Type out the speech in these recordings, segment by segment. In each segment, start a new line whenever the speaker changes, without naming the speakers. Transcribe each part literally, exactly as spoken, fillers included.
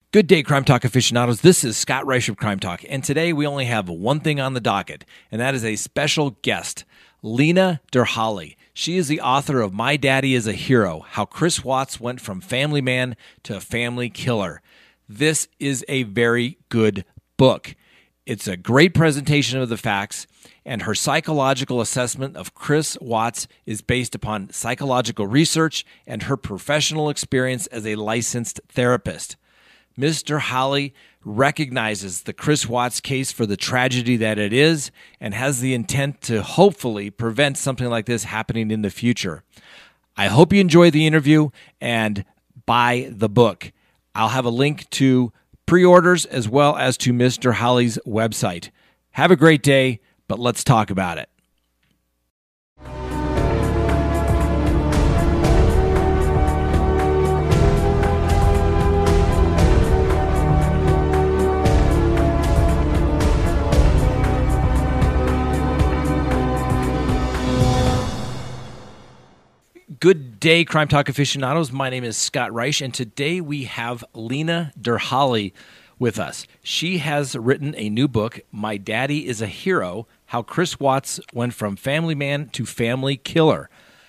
Good day, Crime Talk aficionados. This is Scott Reich of Crime Talk, and today we only have one thing on the docket, and that is a special guest, Lena Derhally. She is the author of My Daddy is a Hero, How Chris Watts Went from Family Man to a Family Killer. This is a very good book. It's a great presentation of the facts, and her psychological assessment of Chris Watts is based upon psychological research and her professional experience as a licensed therapist. Miz Derhally recognizes the Chris Watts case for the tragedy that it is and has the intent to hopefully prevent something like this happening in the future. I hope you enjoy the interview and buy the book. I'll have a link to pre-orders as well as to Miz Derhally's website. Have a great day, but let's talk about it. Good day, Crime Talk aficionados. My name is Scott Reich, and today we have Lena Derhally with us. She has written a new book, My Daddy is a Hero, How Chris Watts Went from Family Man to Family Killer.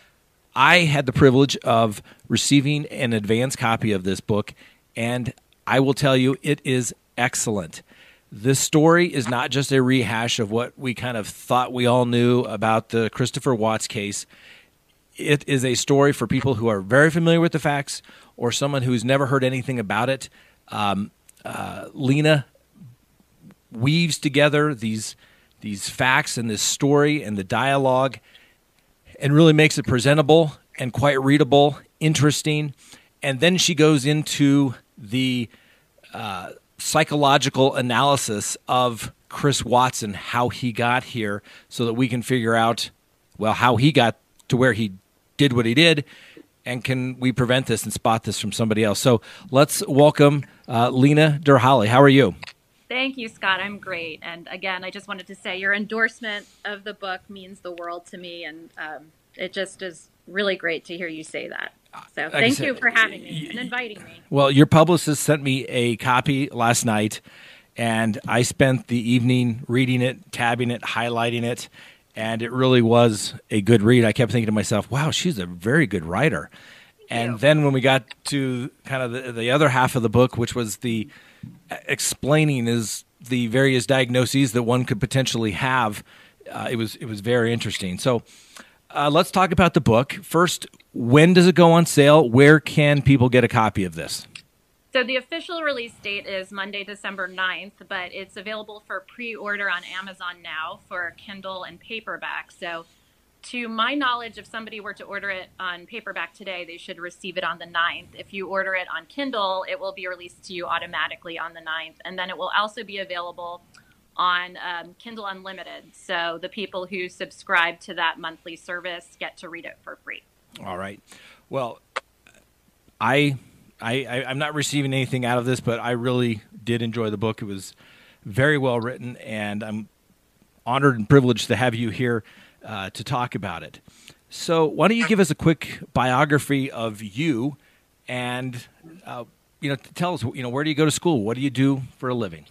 I had the privilege of receiving an advance copy of this book, and I will tell you, it is excellent. This story is not just a rehash of what we kind of thought we all knew about the Christopher Watts case. It is a story for people who are very familiar with the facts or someone who's never heard anything about it. Um, uh, Lena weaves together these these facts and this story and the dialogue and really makes it presentable and quite readable, interesting. And then she goes into the uh, psychological analysis of Chris Watts and how he got here so that we can figure out, well, how he got to where he did what he did, and can we prevent this and spot this from somebody else. So let's welcome uh, Lena Derhally. How are you?
Thank you, Scott. I'm great. And again, I just wanted to say your endorsement of the book means the world to me, and um, it just is really great to hear you say that. So
like
thank
said,
you for having me and inviting me.
Well, your publicist sent me a copy last night, and I spent the evening reading it, tabbing it, highlighting it, and it really was a good read. I kept thinking to myself, wow, she's a very good writer. And then when we got to kind of the, the other half of the book, which was the explaining is the various diagnoses that one could potentially have, uh, it was it was very interesting. So uh, let's talk about the book. First, when does it go on sale? Where can people get a copy of this?
So the official release date is Monday, December ninth, but it's available for pre-order on Amazon now for Kindle and paperback. So to my knowledge, if somebody were to order it on paperback today, they should receive it on the ninth. If you order it on Kindle, it will be released to you automatically on the ninth. And then it will also be available on um, Kindle Unlimited. So the people who subscribe to that monthly service get to read it for free.
All right. Well, I... I, I, I'm not receiving anything out of this, but I really did enjoy the book. It was very well written, and I'm honored and privileged to have you here uh, to talk about it. So why don't you give us a quick biography of you and, uh, you know, tell us, you know, where do you go to school? What do you do for a living?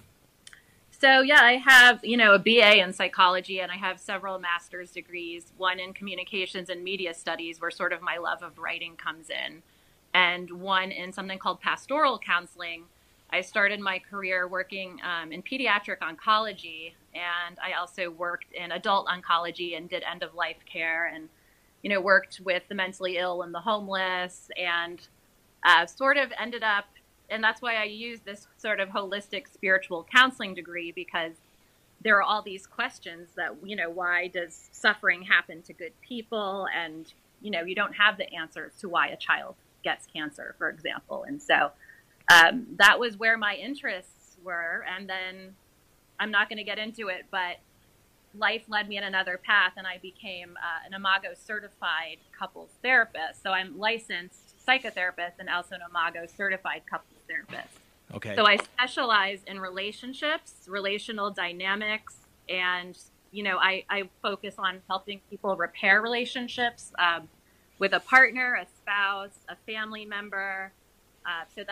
So, yeah, I have, you know, a B A in psychology, and I have several master's degrees, one in communications and media studies, where sort of my love of writing comes in, and one in something called pastoral counseling. I started my career working um, in pediatric oncology, and I also worked in adult oncology and did end-of-life care and, you know, worked with the mentally ill and the homeless, and uh, sort of ended up, and that's why I use this sort of holistic spiritual counseling degree, because there are all these questions that, you know, why does suffering happen to good people? And, you know, you don't have the answers to why a child gets cancer, for example. And so um, that was where my interests were. And then I'm not going to get into it, but life led me in another path, and I became uh, an Imago certified couples therapist. So I'm licensed psychotherapist and also an Imago certified couples therapist.
Okay.
So I specialize in relationships, relational dynamics, and, you know, I, I focus on helping people repair relationships, um, with a partner, a spouse, a family member. Uh, so that's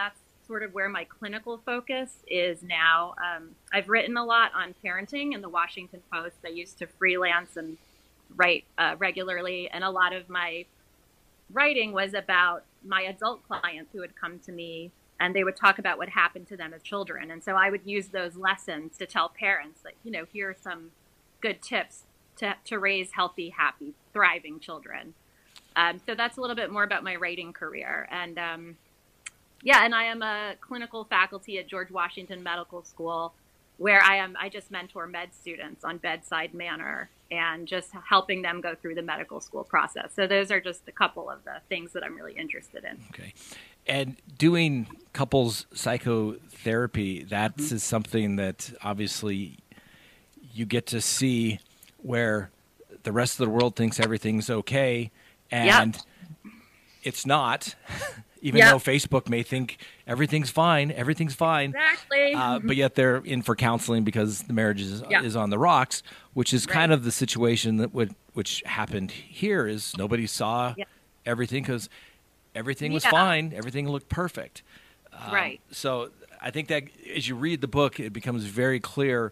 sort of where my clinical focus is now. Um, I've written a lot on parenting in the Washington Post. I used to freelance and write uh, regularly, and a lot of my writing was about my adult clients who would come to me and they would talk about what happened to them as children. And so I would use those lessons to tell parents that, you know, here are some good tips to, to raise healthy, happy, thriving children. Um, so that's a little bit more about my writing career. And um, yeah, and I am a clinical faculty at George Washington Medical School, where I am, I just mentor med students on bedside manner and just helping them go through the medical school process. So those are just a couple of the things that I'm really interested in.
Okay. And doing couples psychotherapy, that's mm-hmm. is something that obviously you get to see where the rest of the world thinks everything's okay, and yep. it's not. Even yep. though Facebook may think everything's fine, everything's fine.
Exactly.
Uh, but yet they're in for counseling because the marriage is, yep. is on the rocks, which is right. kind of the situation that would, which happened here is nobody saw yep. everything because everything was yeah. fine. Everything looked perfect. Um,
right.
So I think that as you read the book, it becomes very clear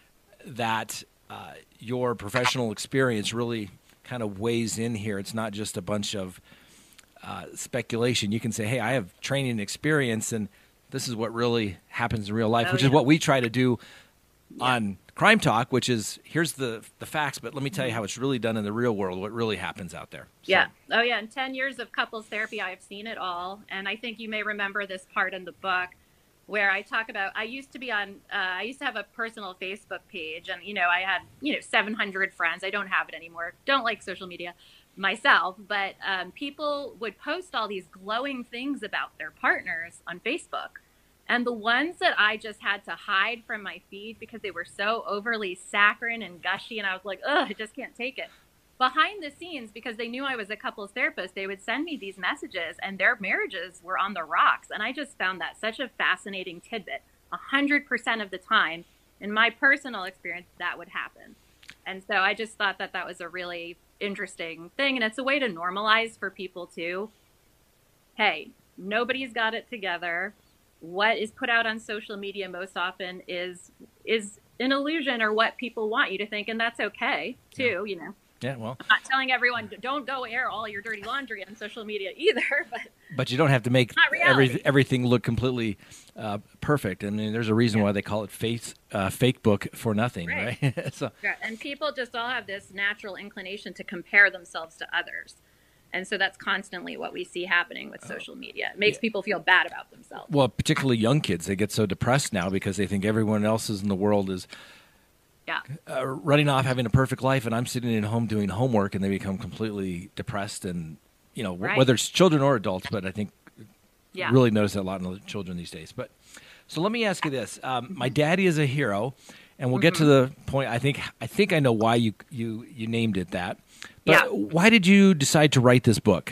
that uh, your professional experience really kind of weighs in here. It's not just a bunch of Uh, speculation. You can say, hey, I have training and experience, and this is what really happens in real life, oh, which yeah. is what we try to do yeah. on Crime Talk, which is here's the the facts, but let me tell you how it's really done in the real world, what really happens out there. So.
Yeah. Oh, yeah. In ten years of couples therapy, I have seen it all. And I think you may remember this part in the book where I talk about, I used to be on, uh, I used to have a personal Facebook page, and, you know, I had, you know, seven hundred friends. I don't have it anymore. Don't like social media myself, but um, people would post all these glowing things about their partners on Facebook. And the ones that I just had to hide from my feed because they were so overly saccharine and gushy, and I was like, ugh, I just can't take it. Behind the scenes, because they knew I was a couples therapist, they would send me these messages and their marriages were on the rocks. And I just found that such a fascinating tidbit. A hundred percent of the time, in my personal experience, that would happen. And so I just thought that that was a really interesting thing. And it's a way to normalize for people too. Hey, nobody's got it together. What is put out on social media most often is is an illusion or what people want you to think. And that's okay too, yeah. you know.
Yeah, well.
I'm not telling everyone, don't go air all your dirty laundry on social media either. But
but you don't have to make every, everything look completely uh, perfect. I mean, there's a reason yeah. why they call it fake, uh, fake book for nothing, right? right? so.
yeah. And people just all have this natural inclination to compare themselves to others. And so that's constantly what we see happening with social media. It makes yeah. people feel bad about themselves.
Well, particularly young kids, they get so depressed now because they think everyone else in the world is
Yeah.
Uh, running off, having a perfect life, and I'm sitting at home doing homework, and they become completely depressed. And you know, w-
right.
whether it's children or adults, but I think
yeah.
really notice that a lot in the children these days. But so let me ask you this: um, my daddy is a hero, and we'll mm-hmm. get to the point. I think I think I know why you you you named it that. But
yeah.
why did you decide to write this book?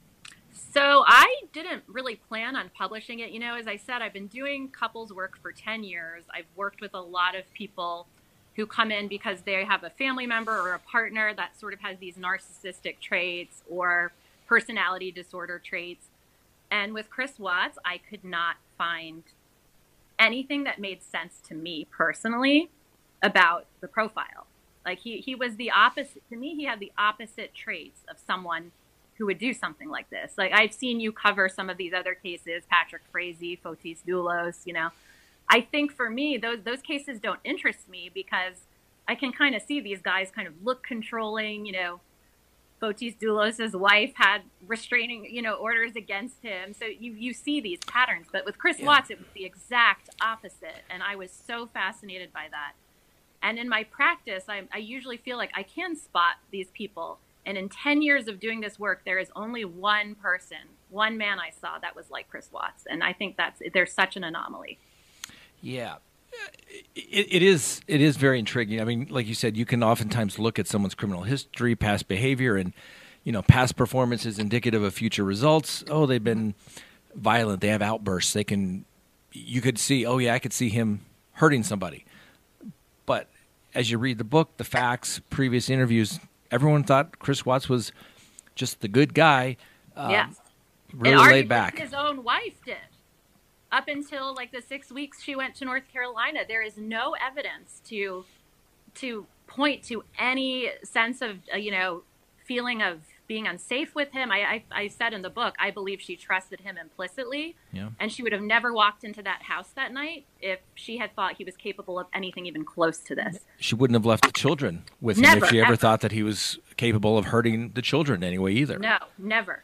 So I didn't really plan on publishing it. You know, as I said, I've been doing couples work for ten years. I've worked with a lot of people who come in because they have a family member or a partner that sort of has these narcissistic traits or personality disorder traits. And with Chris Watts, I could not find anything that made sense to me personally about the profile. Like he, he was the opposite. To me, he had the opposite traits of someone who would do something like this. Like I've seen you cover some of these other cases, Patrick Frazee, Fotis Dulos, you know. I think for me, those those cases don't interest me because I can kind of see these guys kind of look controlling. You know, Fotis Dulos' wife had restraining, you know, orders against him. So you, you see these patterns. But with Chris yeah. Watts, it was the exact opposite. And I was so fascinated by that. And in my practice, I, I usually feel like I can spot these people. And in ten years of doing this work, there is only one person, one man I saw that was like Chris Watts. And I think that's there's such an anomaly.
Yeah, it, it is. It is very intriguing. I mean, like you said, you can oftentimes look at someone's criminal history, past behavior, and you know, past performance is indicative of future results. Oh, they've been violent. They have outbursts. They can. You could see. Oh, yeah, I could see him hurting somebody. But as you read the book, the facts, previous interviews, everyone thought Chris Watts was just the good guy. Um,
yes,
really
and
laid back.
His own wife did. up until like the six weeks she went to North Carolina, there is no evidence to to point to any sense of, uh, you know, feeling of being unsafe with him. I, I, I said in the book, I believe she trusted him implicitly,
Yeah.
and she would have never walked into that house that night if she had thought he was capable of anything even close to this.
She wouldn't have left the children with him
Never,
if she ever
ever.
thought that he was capable of hurting the children anyway either.
No, never.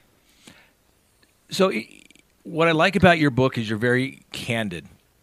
So i- what I like about your book is you're very candid.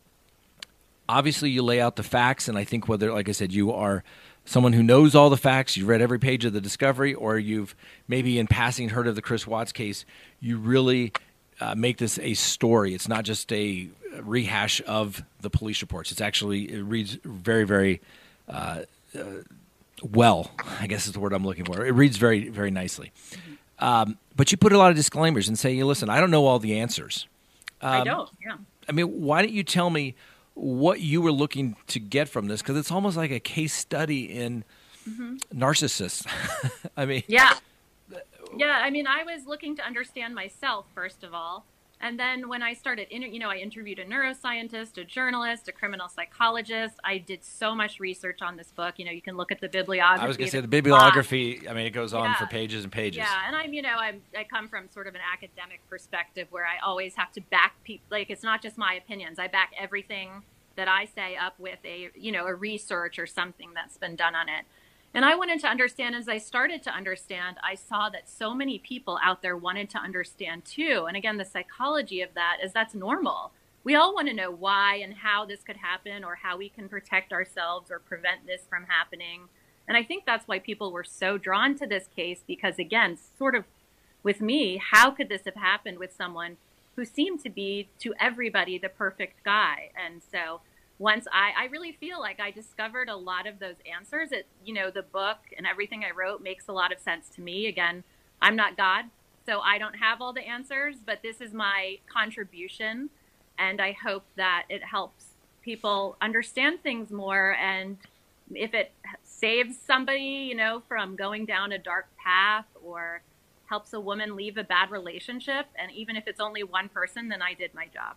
Obviously, you lay out the facts, and I think whether, like I said, you are someone who knows all the facts, you've read every page of the discovery, or you've maybe in passing heard of the Chris Watts case, you really uh, make this a story. It's not just a rehash of the police reports. It's actually, it reads very, very uh, uh, well, I guess is the word I'm looking for. It reads very, very nicely. Um, but you put a lot of disclaimers and say, listen, I don't know all the answers.
I
Um,
don't, yeah.
I mean, why don't you tell me what you were looking to get from this? Because it's almost like a case study in narcissists. I mean,
Yeah. Yeah, I mean, I was looking to understand myself, first of all. And then when I started, inter- you know, I interviewed a neuroscientist, a journalist, a criminal psychologist. I did so much research on this book. You know, you can look at the bibliography.
I was going to say the
There's a
bibliography, I mean, it goes on
Yeah.
for pages and pages.
Yeah, and I'm, you know, I'm, I come from sort of an academic perspective where I always have to back people. Like, it's not just my opinions. I back everything that I say up with a, you know, a research or something that's been done on it. And I wanted to understand, as I started to understand, I saw that so many people out there wanted to understand too. And again, the psychology of that is that's normal. We all want to know why and how this could happen, or how we can protect ourselves or prevent this from happening. And I think that's why people were so drawn to this case, because again, sort of with me, how could this have happened with someone who seemed to be to everybody the perfect guy? And so once I, I really feel like I discovered a lot of those answers. It, you know, the book and everything I wrote makes a lot of sense to me. Again, I'm not God, so I don't have all the answers, but this is my contribution. And I hope that it helps people understand things more. And if it saves somebody, you know, from going down a dark path, or helps a woman leave a bad relationship, and even if it's only one person, then I did my job.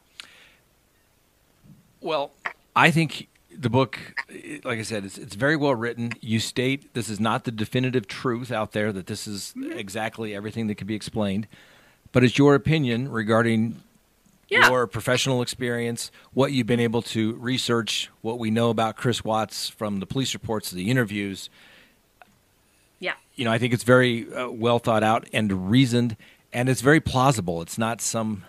Well, I think the book, like I said, it's, it's very well written. You state this is not the definitive truth out there, that this is
Mm-hmm.
exactly everything that can be explained, but it's your opinion regarding
Yeah.
your professional experience, what you've been able to research, what we know about Chris Watts from the police reports, the interviews.
Yeah.
You know, I think it's very uh, well thought out and reasoned, and it's very plausible. It's not some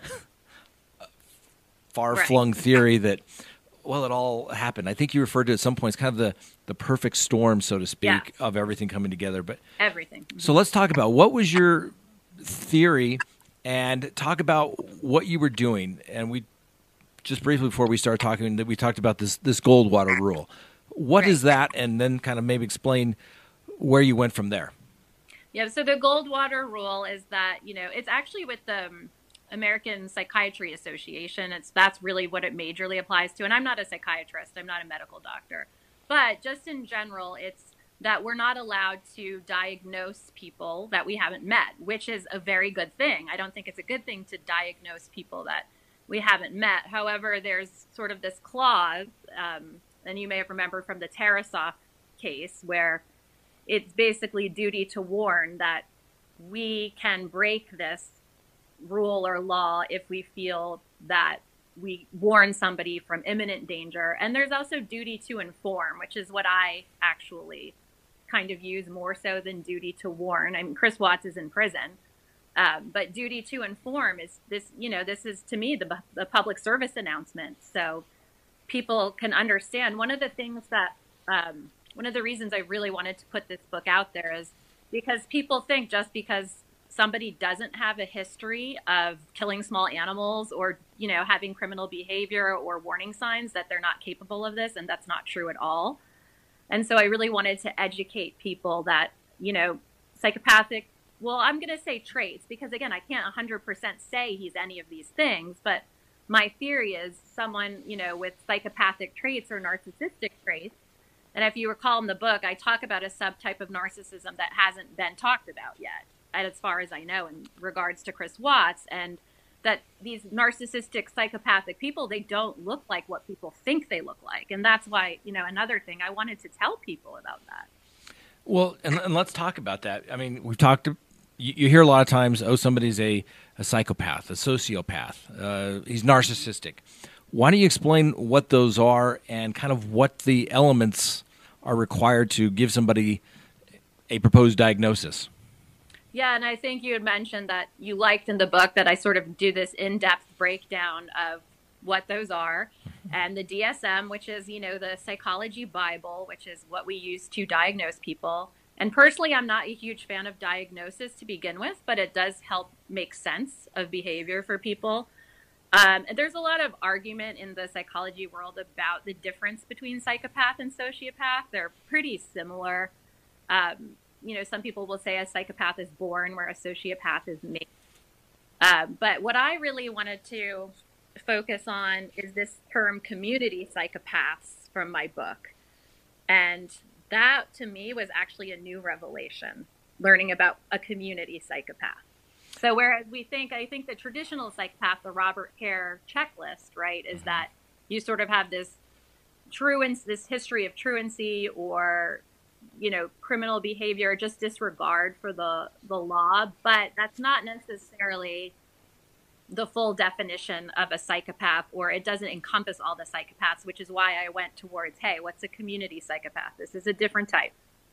far-flung theory that, well, it all happened. I think you referred to it at some points kind of the, the perfect storm, so to speak,
Yeah.
of everything coming together. But
Everything.
so let's talk about what was your theory, and talk about what you were doing. And we just briefly before we started talking, that we talked about this this Goldwater rule. What is that? And then kind of maybe explain where you went from there.
Yeah, so the Goldwater rule is that, you know, it's actually with the um, American Psychiatry Association. It's that's really what it majorly applies to. And I'm not a psychiatrist, I'm not a medical doctor. But just in general, it's that we're not allowed to diagnose people that we haven't met, which is a very good thing. I don't think it's a good thing to diagnose people that we haven't met. However, there's sort of this clause, um, and you may have remembered from the Tarasoff case, where it's basically duty to warn, that we can break this rule or law if we feel that we warn somebody from imminent danger. And there's also duty to inform, which is what I actually kind of use more so than duty to warn. I mean, Chris Watts is in prison, um, but duty to inform is this, you know, this is to me the, the public service announcement. So people can understand. One of the things that, um, one of the reasons I really wanted to put this book out there is because people think just because somebody doesn't have a history of killing small animals, or, you know, having criminal behavior or warning signs, that they're not capable of this. And that's not true at all. And so I really wanted to educate people that, you know, psychopathic, well, I'm going to say traits, because again, I can't one hundred percent say he's any of these things, but my theory is someone, you know, with psychopathic traits or narcissistic traits. And if you recall in the book, I talk about a subtype of narcissism that hasn't been talked about yet, as far as I know, in regards to Chris Watts. And that these narcissistic, psychopathic people, they don't look like what people think they look like. And that's why, you know, another thing I wanted to tell people about that.
Well, and, and let's talk about that. I mean, we've talked, you, you hear a lot of times, oh, somebody's a, a psychopath, a sociopath, uh, he's narcissistic. Why don't you explain what those are and kind of what the elements are required to give somebody a proposed diagnosis?
Yeah, and I think you had mentioned that you liked in the book that I sort of do this in-depth breakdown of what those are. And the D S M, which is, you know, the psychology Bible, which is what we use to diagnose people. And personally, I'm not a huge fan of diagnosis to begin with, but it does help make sense of behavior for people. Um, and there's a lot of argument in the psychology world about the difference between psychopath and sociopath. They're pretty similar. Um, you know, some people will say a psychopath is born where a sociopath is made. Uh, but what I really wanted to focus on is this term community psychopaths from my book. And that to me was actually a new revelation, learning about a community psychopath. So whereas we think, I think the traditional psychopath, the Robert Hare checklist, right, is that you sort of have this truancy, this history of truancy or, you know, criminal behavior, just disregard for the, the law. But that's not necessarily the full definition of a psychopath, or it doesn't encompass all the psychopaths, which is why I went towards, hey, what's a community psychopath? This is a different type.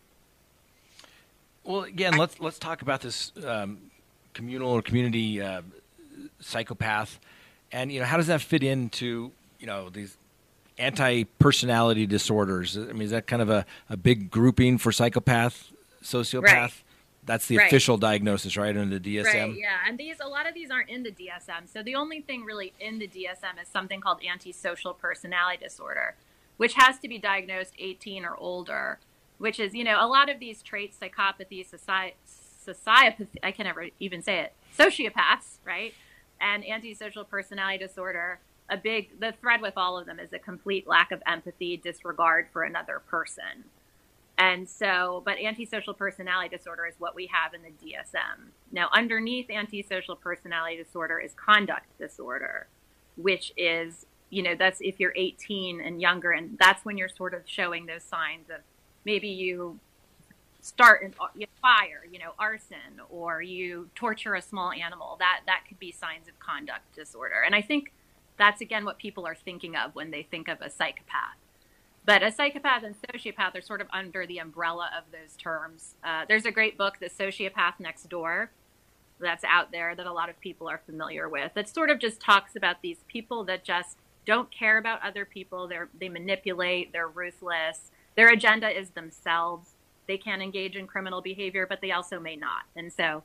Well, again, let's let's talk about this um, communal or community uh, psychopath, and you know, how does that fit into, you know, these anti-personality disorders? I mean, is that kind of a, a big grouping for psychopath, sociopath? Right. That's the right. official diagnosis, right, in the D S M?
Right, yeah. And these, a lot of these aren't in the D S M. So the only thing really in the D S M is something called antisocial personality disorder, which has to be diagnosed eighteen or older, which is, you know, a lot of these traits, psychopathy, soci- sociopathy, I can never even say it, sociopaths, right, and antisocial personality disorder, a big, the thread with all of them is a complete lack of empathy, disregard for another person. And so, but antisocial personality disorder is what we have in the D S M. Now, underneath antisocial personality disorder is conduct disorder, which is, you know, that's if you're eighteen and younger, and that's when you're sort of showing those signs of maybe you start an you fire, you know, arson, or you torture a small animal. That that could be signs of conduct disorder. And I think that's, again, what people are thinking of when they think of a psychopath. But a psychopath and sociopath are sort of under the umbrella of those terms. Uh, there's a great book, The Sociopath Next Door, that's out there that a lot of people are familiar with. That sort of just talks about these people that just don't care about other people. They're, they manipulate. They're ruthless. Their agenda is themselves. They can engage in criminal behavior, but they also may not. And so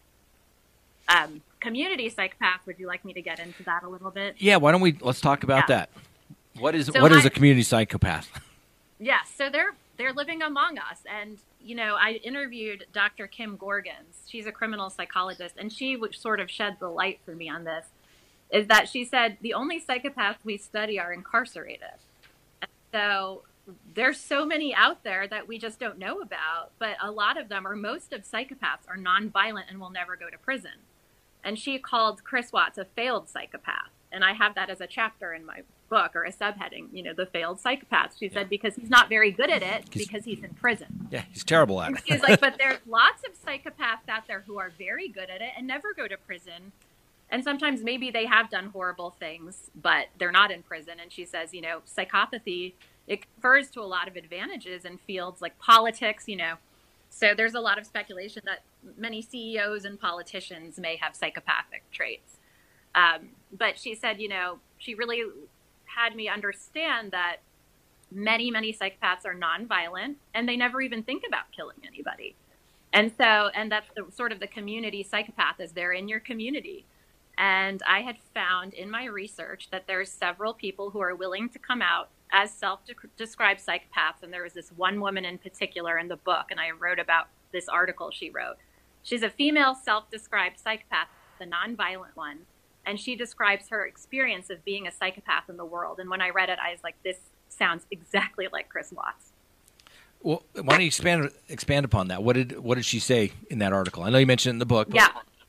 um, community psychopath, would you like me to get into that a little bit?
Yeah, why don't we, let's talk about yeah. that. What is
so
what
my,
is a community psychopath?
Yeah, so they're they're living among us. And, you know, I interviewed Doctor Kim Gorgans. She's a criminal psychologist, and she sort of shed the light for me on this, is that she said the only psychopaths we study are incarcerated. And so there's so many out there that we just don't know about, but a lot of them, or most of psychopaths, are nonviolent and will never go to prison. And she called Chris Watts a failed psychopath. And I have that as a chapter in my book, or a subheading, you know, the failed psychopath. She said, because he's not very good at it, he's, because he's in prison.
Yeah, he's terrible at it.
She's like, but there's lots of psychopaths out there who are very good at it and never go to prison. And sometimes maybe they have done horrible things, but they're not in prison. And she says, you know, psychopathy, it confers to a lot of advantages in fields like politics, you know. So there's a lot of speculation that many C E Os and politicians may have psychopathic traits. Um, but she said, you know, she really had me understand that many, many psychopaths are nonviolent and they never even think about killing anybody. And so, and that's the, sort of the community psychopath, is they're in your community. And I had found in my research that there's several people who are willing to come out as self-described psychopaths. And there was this one woman in particular in the book, and I wrote about this article she wrote. She's a female self-described psychopath, the nonviolent one. And she describes her experience of being a psychopath in the world. And when I read it, I was like, this sounds exactly like Chris Watts.
Well, why don't you expand expand upon that? What did what did she say in that article? I know you mentioned it in the book. But...
Yeah.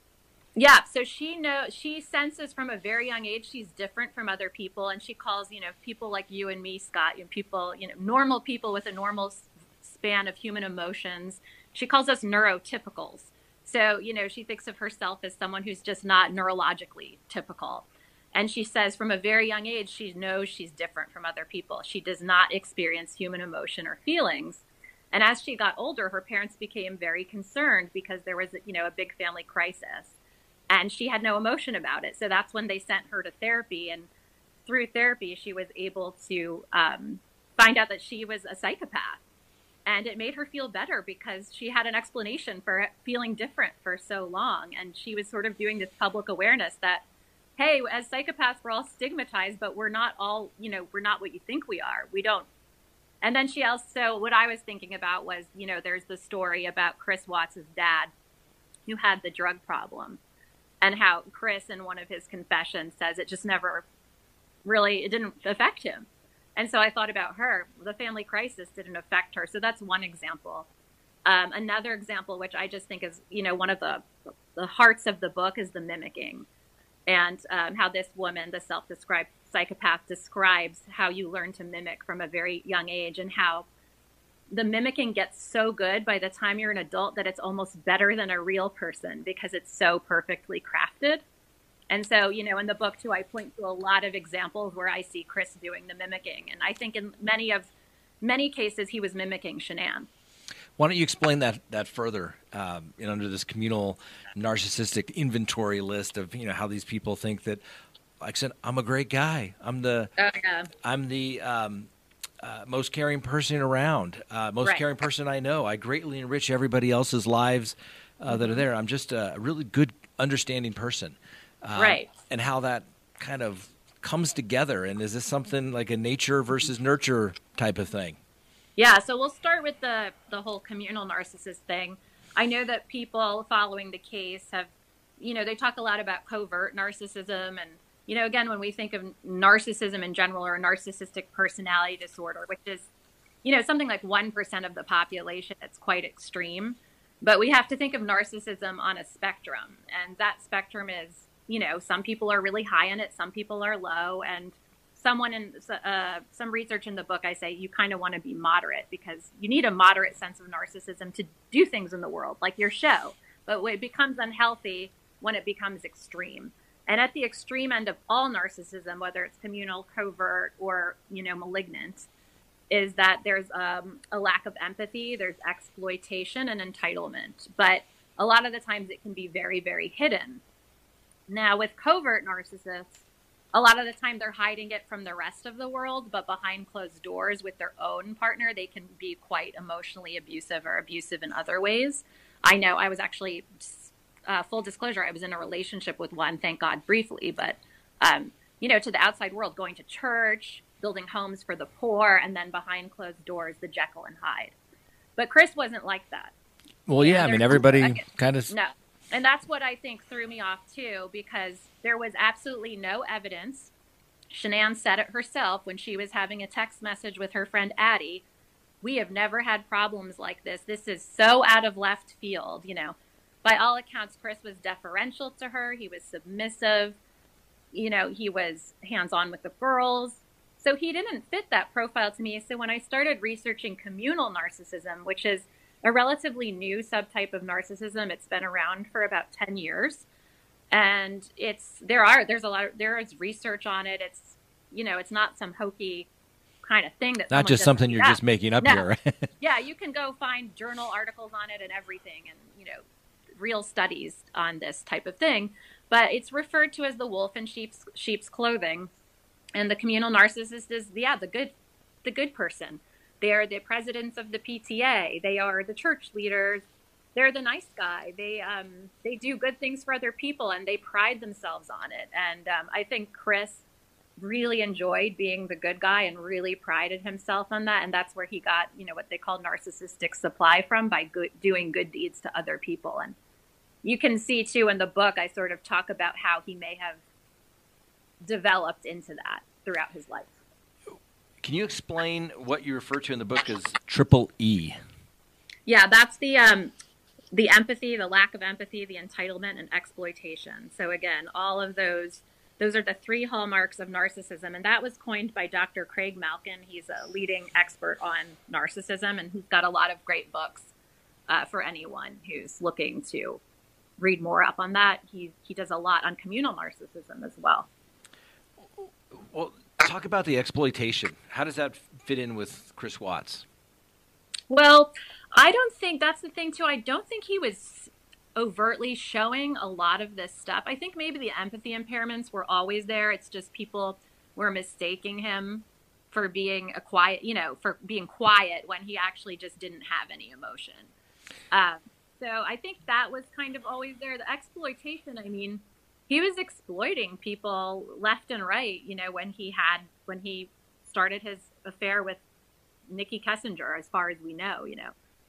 Yeah, so she knows, she senses from a very young age she's different from other people, and she calls, you know, people like you and me, Scott, you know, people, you know, normal people with a normal span of human emotions. She calls us neurotypicals. So, you know, she thinks of herself as someone who's just not neurologically typical. And she says from a very young age, she knows she's different from other people. She does not experience human emotion or feelings. And as she got older, her parents became very concerned because there was, you know, a big family crisis. And she had no emotion about it. So that's when they sent her to therapy. And through therapy, she was able to um, find out that she was a psychopath. And it made her feel better because she had an explanation for feeling different for so long. And she was sort of doing this public awareness that, hey, as psychopaths, we're all stigmatized, but we're not all, you know, we're not what you think we are. We don't. And then she also, what I was thinking about was, you know, there's the story about Chris Watts' dad who had the drug problem. And how Chris, in one of his confessions, says it just never really, it didn't affect him. And so I thought about her. The family crisis didn't affect her. So that's one example. Um, another example, which I just think is, you know, one of the the hearts of the book, is the mimicking. And um, how this woman, the self-described psychopath, describes how you learn to mimic from a very young age, and how the mimicking gets so good by the time you're an adult that it's almost better than a real person because it's so perfectly crafted. And so, you know, in the book too, I point to a lot of examples where I see Chris doing the mimicking. And I think in many of many cases, he was mimicking Shanann.
Why don't you explain that that further um, you know, under this communal narcissistic inventory list of, you know, how these people think that, like I said, I'm a great guy. I'm the,
oh, yeah.
I'm the, um, Uh, most caring person around, uh, most
right.
caring person I know. I greatly enrich everybody else's lives uh, mm-hmm. that are there. I'm just a really good, understanding person. Um,
right.
And how that kind of comes together. And is this something like a nature versus nurture type of thing?
Yeah, so we'll start with the, the whole communal narcissist thing. I know that people following the case have, you know, they talk a lot about covert narcissism. And you know, again, when we think of narcissism in general, or a narcissistic personality disorder, which is, you know, something like one percent of the population, it's quite extreme. But we have to think of narcissism on a spectrum. And that spectrum is, you know, some people are really high in it, some people are low. And someone in uh, some research in the book, I say you kind of want to be moderate, because you need a moderate sense of narcissism to do things in the world, like your show. But it becomes unhealthy when it becomes extreme. And at the extreme end of all narcissism, whether it's communal, covert, or, you know, malignant, is that there's um, a lack of empathy, there's exploitation and entitlement. But a lot of the times it can be very, very hidden. Now, with covert narcissists, a lot of the time they're hiding it from the rest of the world, but behind closed doors with their own partner, they can be quite emotionally abusive or abusive in other ways. I know I was actually... Uh, full disclosure, I was in a relationship with one, thank God, briefly, but, um, you know, to the outside world, going to church, building homes for the poor, and then behind closed doors, the Jekyll and Hyde. But Chris wasn't like that.
Well, yeah, I mean, everybody kind of...
No, and that's what I think threw me off, too, because there was absolutely no evidence. Shanann said it herself when she was having a text message with her friend Addie. We have never had problems like this. This is so out of left field, you know. By all accounts, Chris was deferential to her. He was submissive. You know, he was hands-on with the girls. So he didn't fit that profile to me. So when I started researching communal narcissism, which is a relatively new subtype of narcissism, it's been around for about ten years. And it's, there are, there's a lot of, there is research on it. It's, you know, it's not some hokey kind of thing. That
Not just something you're just making up
no.
here.
Yeah, you can go find journal articles on it and everything. And, you know, real studies on this type of thing, but it's referred to as the wolf in sheep's sheep's clothing. And the communal narcissist is, yeah, the good, the good person. They are the presidents of the P T A. They are the church leaders. They're the nice guy. They um they do good things for other people, and they pride themselves on it. And um, I think Chris really enjoyed being the good guy and really prided himself on that. And that's where he got, you know, what they call narcissistic supply from, by good, doing good deeds to other people. And you can see, too, in the book, I sort of talk about how he may have developed into that throughout his life.
Can you explain what you refer to in the book as triple E?
Yeah, that's the um, the empathy, the lack of empathy, the entitlement, and exploitation. So again, all of those, those are the three hallmarks of narcissism. And that was coined by Doctor Craig Malkin. He's a leading expert on narcissism, and he's got a lot of great books uh, for anyone who's looking to read more up on that. He, he does a lot on communal narcissism as well.
Well, talk about the exploitation. How does that fit in with Chris Watts?
Well, I don't think that's the thing too. I don't think he was overtly showing a lot of this stuff. I think maybe the empathy impairments were always there. It's just people were mistaking him for being a quiet, you know, for being quiet when he actually just didn't have any emotion. Um, so I think that was kind of always there. The exploitation, I mean, he was exploiting people left and right, you know, when he had, when he started his affair with Nikki Kessinger, as far as we know, you know.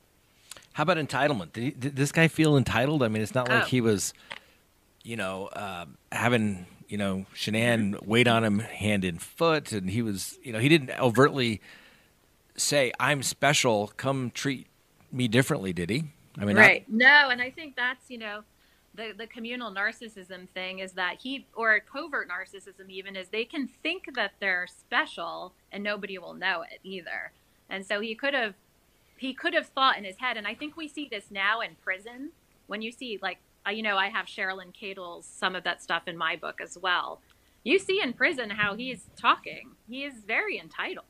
How about entitlement? Did, he, did this guy feel entitled? I mean, it's not like
Oh.
he was, you know, uh, having, you know, Shanann wait on him hand and foot, and he was, you know, he didn't overtly say, I'm special, come treat me differently, did he? I mean,
Right. No, and I think that's, you know, the, the communal narcissism thing is that he, or covert narcissism even, is they can think that they're special and nobody will know it either. And so he could have, he could have thought in his head, and I think we see this now in prison, when you see, like, uh, you know, I have Sherilyn Cadle's, some of that stuff in my book as well. You see in prison how he's talking. He is very entitled.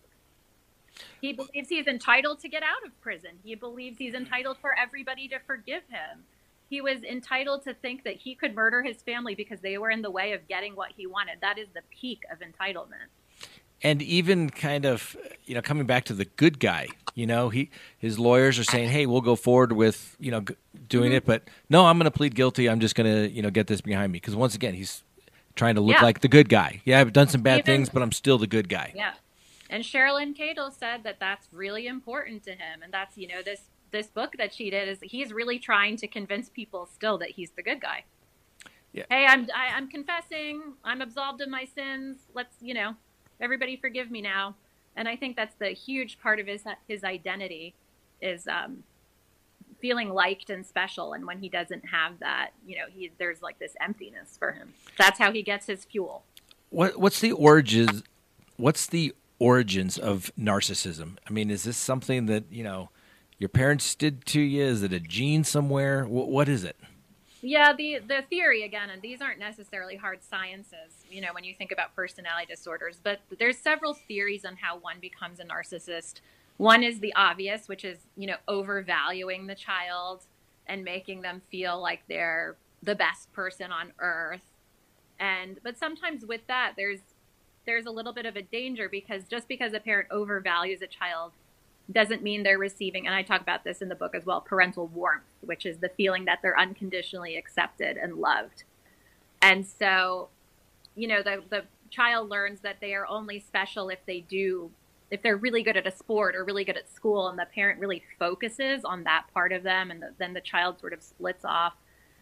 He believes he's entitled to get out of prison. He believes he's entitled for everybody to forgive him. He was entitled to think that he could murder his family because they were in the way of getting what he wanted. That is the peak of entitlement.
And even kind of, you know, coming back to the good guy, you know, he his lawyers are saying, hey, we'll go forward with, you know, g- doing
Mm-hmm.
it. But no, I'm going to plead guilty. I'm just going to, you know, get this behind me. Because once again, he's trying to look
Yeah.
like the good guy. Yeah, I've done some bad
Even-
things, but I'm still the good guy.
Yeah. And Sherilyn Cadle said that that's really important to him. And that's, you know, this, this book that she did is he's really trying to convince people still that he's the good guy.
Yeah.
Hey, I'm, I, I'm confessing. I'm absolved of my sins. Let's, you know, everybody forgive me now. And I think that's the huge part of his, his identity is, um, feeling liked and special. And when he doesn't have that, you know, he, there's like this emptiness for him. That's how he gets his fuel.
What what's the origins? What's the origins of narcissism? I mean, is this something that, you know, your parents did to you? Is it a gene somewhere? What, what is it?
Yeah, the the theory again, and these aren't necessarily hard sciences, you know, when you think about personality disorders, but there's several theories on how one becomes a narcissist. One is the obvious, which is, you know, overvaluing the child and making them feel like they're the best person on earth. And but sometimes with that, there's there's a little bit of a danger, because just because a parent overvalues a child doesn't mean they're receiving, and I talk about this in the book as well, parental warmth, which is the feeling that they're unconditionally accepted and loved. And so, you know, the, the child learns that they are only special if they do, if they're really good at a sport or really good at school, and the parent really focuses on that part of them, and the, then the child sort of splits off,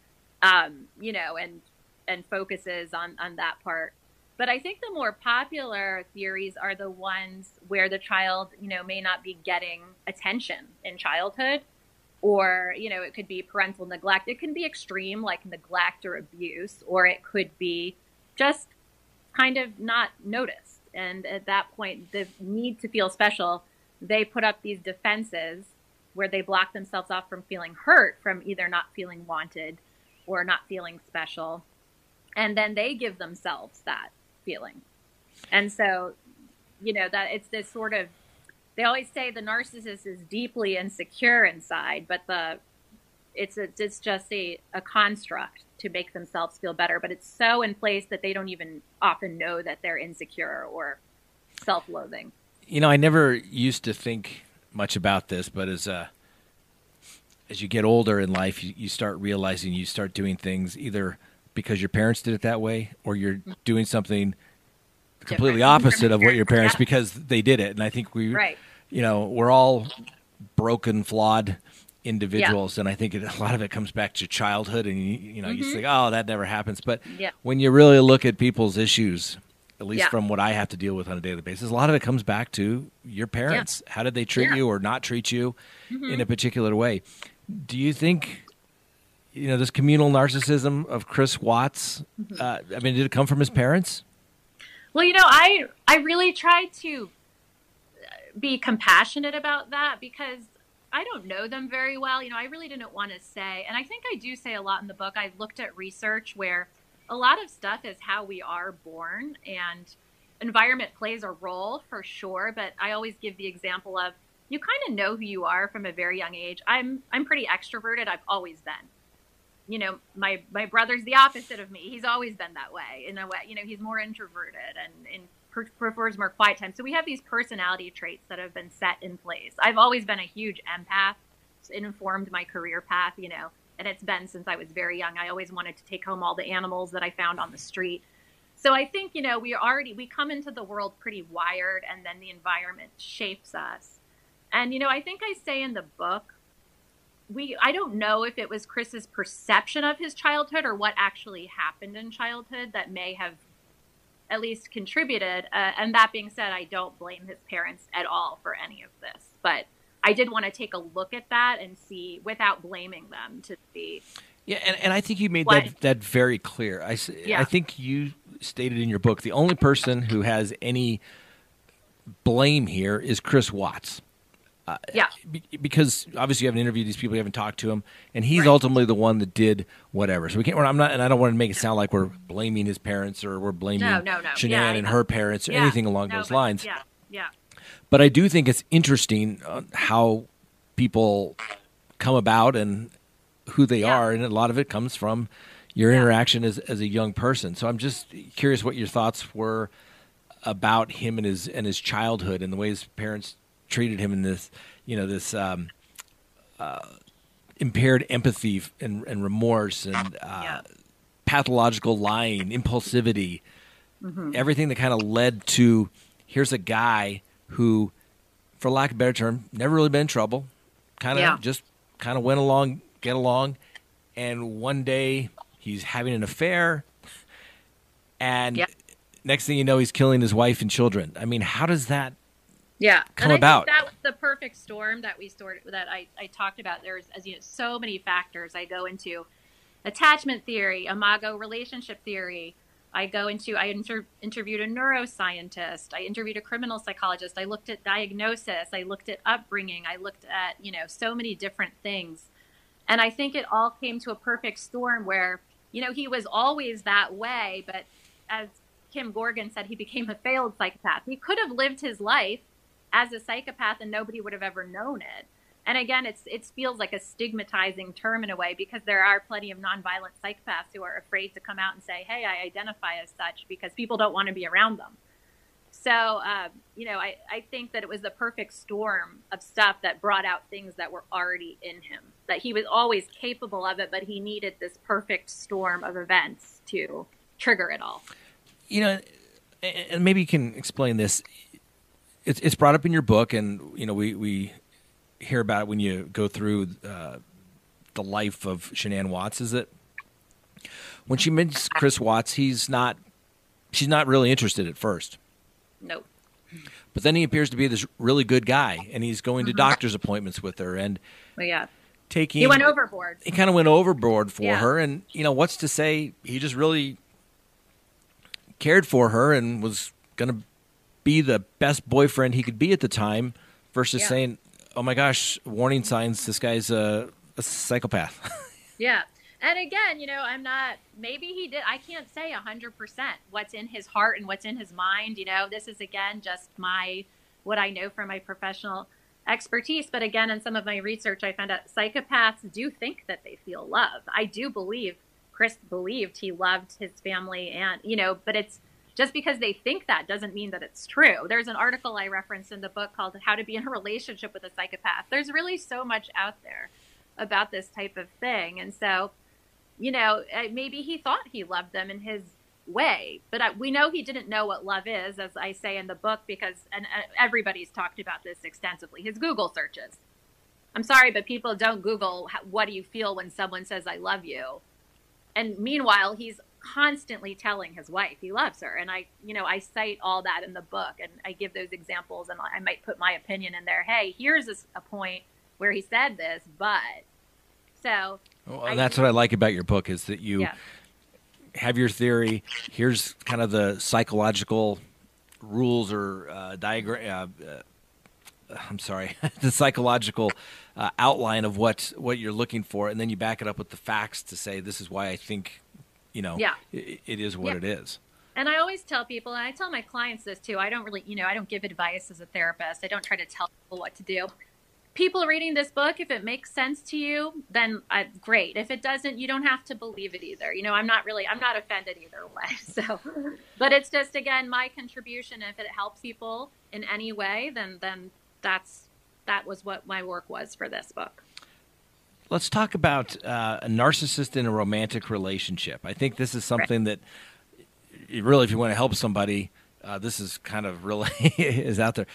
um, you know, and and focuses on, on that part. But I think the more popular theories are the ones where the child, you know, may not be getting attention in childhood, or, you know, it could be parental neglect. It can be extreme, like neglect or abuse, or it could be just kind of not noticed. And at that point, the need to feel special, they put up these defenses where they block themselves off from feeling hurt, from either not feeling wanted or not feeling special. And then they give themselves that feeling. And so, you know, that it's this sort of, they always say the narcissist is deeply insecure inside, but the it's a, it's just a, a construct to make themselves feel better. But it's so in place that they don't even often know that they're insecure or self-loathing.
You know, I never used to think much about this, but as uh, as you get older in life, you, you start realizing you start doing things either because your parents did it that way, or you're doing something completely
Different.
opposite of what your parents,
Yeah.
because they did it. And I think we,
Right.
you know, we're all broken, flawed individuals, and I think it, a lot of it comes back to childhood. And you, you know, you
Mhm.
think, oh, that never happens. But
Yeah.
when you really look at people's issues, at least
Yeah.
from what I have to deal with on a daily basis, a lot of it comes back to your parents. How did they treat
Yeah.
you or not treat you
Mhm.
in a particular way? Do you think you know, this communal narcissism of Chris Watts,
Mm-hmm.
uh, I mean, did it come from his parents?
Well, you know, I I really tried to be compassionate about that because I don't know them very well. You know, I really didn't want to say, and I think I do say a lot in the book. I looked at research where a lot of stuff is how we are born, and environment plays a role for sure. But I always give the example of you kind of know who you are from a very young age. I'm I'm pretty extroverted. I've always been. You know, my my brother's the opposite of me. He's always been that way. In a way, you know, he's more introverted and and pre- prefers more quiet time. So we have these personality traits that have been set in place. I've always been a huge empath. It informed my career path, you know, and it's been since I was very young. I always wanted to take home all the animals that I found on the street. So I think, you know, we already we come into the world pretty wired, and then the environment shapes us. And you know, I think I say in the book, we I don't know if it was Chris's perception of his childhood or what actually happened in childhood that may have at least contributed. Uh, and that being said, I don't blame his parents at all for any of this. But I did want to take a look at that and see, without blaming them, to see.
Yeah, and, and I think you made
what,
that, that very clear. I,
yeah.
I think you stated in your book the only person who has any blame here is Chris Watts. Uh,
yeah.
Because obviously you haven't interviewed these people, you haven't talked to him, and he's
Right.
ultimately the one that did whatever. So we can't. I'm not, and I don't want to make it sound like we're blaming his parents or we're blaming
No, no, no.
Shanann
Yeah,
and
yeah.
her parents or
Yeah.
anything along
No,
those
but-
lines.
Yeah, yeah.
But I do think it's interesting uh, how people come about and who they
Yeah.
are, and a lot of it comes from your
Yeah.
interaction as as a young person. So I'm just curious what your thoughts were about him and his and his childhood and the way his parents treated him in this, you know, this um, uh, impaired empathy and, and remorse and uh,
Yeah.
pathological lying, impulsivity,
Mm-hmm.
everything that kind of led to here's a guy who, for lack of a better term, never really been in trouble, kind of
Yeah.
just kind of went along, get along, and one day he's having an affair, and
Yeah.
next thing you know, he's killing his wife and children. I mean, how does that
Yeah,
come
and I
about?
think that was the perfect storm that we sort that I, I talked about. There's, as you know, so many factors. I go into attachment theory, imago relationship theory. I go into I inter- interviewed a neuroscientist. I interviewed a criminal psychologist. I looked at diagnosis. I looked at upbringing. I looked at, you know, so many different things. And I think it all came to a perfect storm where, you know, he was always that way. But as Kim Gorgon said, he became a failed psychopath. He could have lived his life as a psychopath and nobody would have ever known it. And again, it's it feels like a stigmatizing term in a way, because there are plenty of nonviolent psychopaths who are afraid to come out and say, hey, I identify as such, because people don't want to be around them. So, uh, you know, I, I think that it was the perfect storm of stuff that brought out things that were already in him, that he was always capable of it, but he needed this perfect storm of events to trigger it all.
You know, and maybe you can explain this. It's it's brought up in your book, and you know we, we hear about it when you go through uh, the life of Shanann Watts. Is that when she meets Chris Watts, he's not she's not really interested at first,
Nope.
but then he appears to be this really good guy, and he's going to doctor's appointments with her and
Well, yeah.
taking.
He went overboard.
He kind of went overboard for
Yeah.
her, and you know what's to say he just really cared for her and was going to be the best boyfriend he could be at the time, versus
Yeah.
saying, "Oh my gosh, warning signs! This guy's a, a psychopath."
Yeah. And again, you know, I'm not, maybe he did, I can't say one hundred percent what's in his heart and what's in his mind. You know, this is, again, just my, what I know from my professional expertise. But again, in some of my research, I found out psychopaths do think that they feel love. I do believe Chris believed he loved his family, and, you know, but it's just because they think that doesn't mean that it's true. There's an article I referenced in the book called How to Be in a Relationship with a Psychopath. There's really so much out there about this type of thing. And so, you know, maybe he thought he loved them in his way, but we know he didn't know what love is, as I say in the book, because, and everybody's talked about this extensively, his Google searches. I'm sorry, but people don't Google, what do you feel when someone says, I love you? And meanwhile, he's constantly telling his wife he loves her. And I, you know, I cite all that in the book, and I give those examples, and I might put my opinion in there. Hey, here's a, a point where he said this, but so
Well, and that's what I like about your book is that you
yeah.
have your theory. Here's kind of the psychological rules or uh, diagram. Uh, uh, I'm sorry, the psychological uh, outline of what, what you're looking for, and then you back it up with the facts to say this is why I think, you know,
yeah.
it, it is what
yeah.
it is.
And I always tell people, and I tell my clients this too, I don't really, you know, I don't give advice as a therapist. I don't try to tell people what to do. People reading this book, if it makes sense to you, then uh, great. If it doesn't, you don't have to believe it either. You know, I'm not really, I'm not offended either way. So, but it's just, again, my contribution. If it helps people in any way, then, then that's, that was what my work was for this book.
Let's talk about uh, a narcissist in a romantic relationship. I think this is something right. that really, if you want to help somebody, uh, this is kind of really is out there.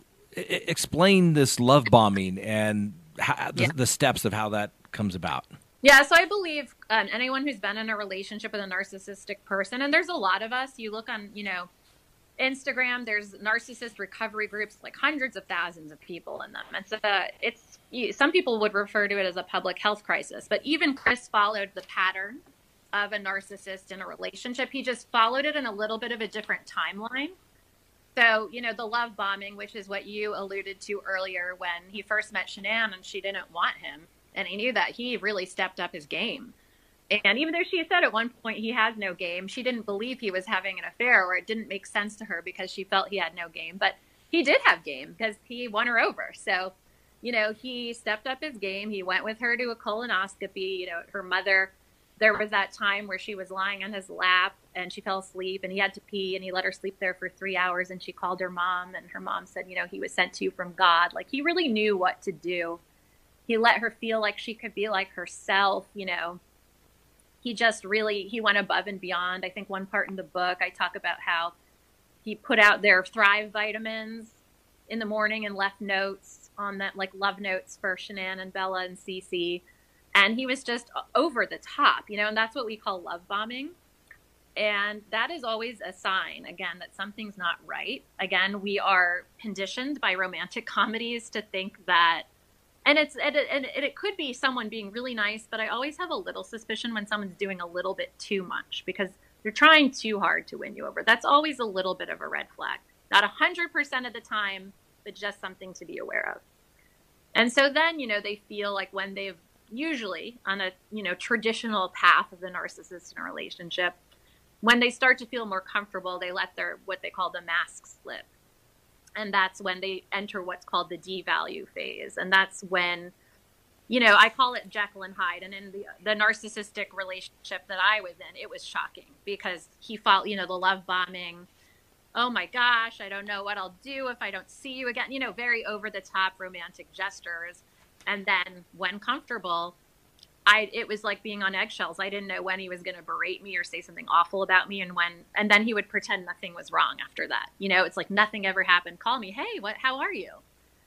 Explain this love bombing and how, the,
yeah.
the steps of how that comes about.
Yeah, so I believe um, anyone who's been in a relationship with a narcissistic person, and there's a lot of us, you look on, you know, Instagram, there's narcissist recovery groups, like hundreds of thousands of people in them. And so uh, it's, you, some people would refer to it as a public health crisis, but even Chris followed the pattern of a narcissist in a relationship. He just followed it in a little bit of a different timeline. So, you know, the love bombing, which is what you alluded to earlier when he first met Shanann and she didn't want him. And he knew that he really stepped up his game. And even though she said at one point he has no game, she didn't believe he was having an affair, or it didn't make sense to her because she felt he had no game. But he did have game because he won her over. So, you know, he stepped up his game. He went with her to a colonoscopy. You know, her mother, there was that time where she was lying on his lap and she fell asleep and he had to pee and he let her sleep there for three hours and she called her mom and her mom said, you know, he was sent to you from God. Like, he really knew what to do. He let her feel like she could be like herself, you know. He just really, he went above and beyond. I think one part in the book, I talk about how he put out their Thrive vitamins in the morning and left notes on that, like love notes for Shanann and Bella and Cece. And he was just over the top, you know, and that's what we call love bombing. And that is always a sign, again, that something's not right. Again, we are conditioned by romantic comedies to think that, and it's and it, and it could be someone being really nice, but I always have a little suspicion when someone's doing a little bit too much because they're trying too hard to win you over. That's always a little bit of a red flag. Not one hundred percent of the time, but just something to be aware of. And so then, you know, they feel like when they've usually on a, you know, traditional path of the narcissist in a relationship, when they start to feel more comfortable, they let their, what they call the mask slip. And that's when they enter what's called the devalue phase. And that's when, you know, I call it Jekyll and Hyde. And in the, the narcissistic relationship that I was in, it was shocking because he felt, you know, the love bombing. Oh my gosh, I don't know what I'll do if I don't see you again. You know, very over the top romantic gestures. And then when comfortable, I, it was like being on eggshells. I didn't know when he was going to berate me or say something awful about me. And when, and then he would pretend nothing was wrong after that. You know, it's like nothing ever happened. Call me. Hey, what, how are you?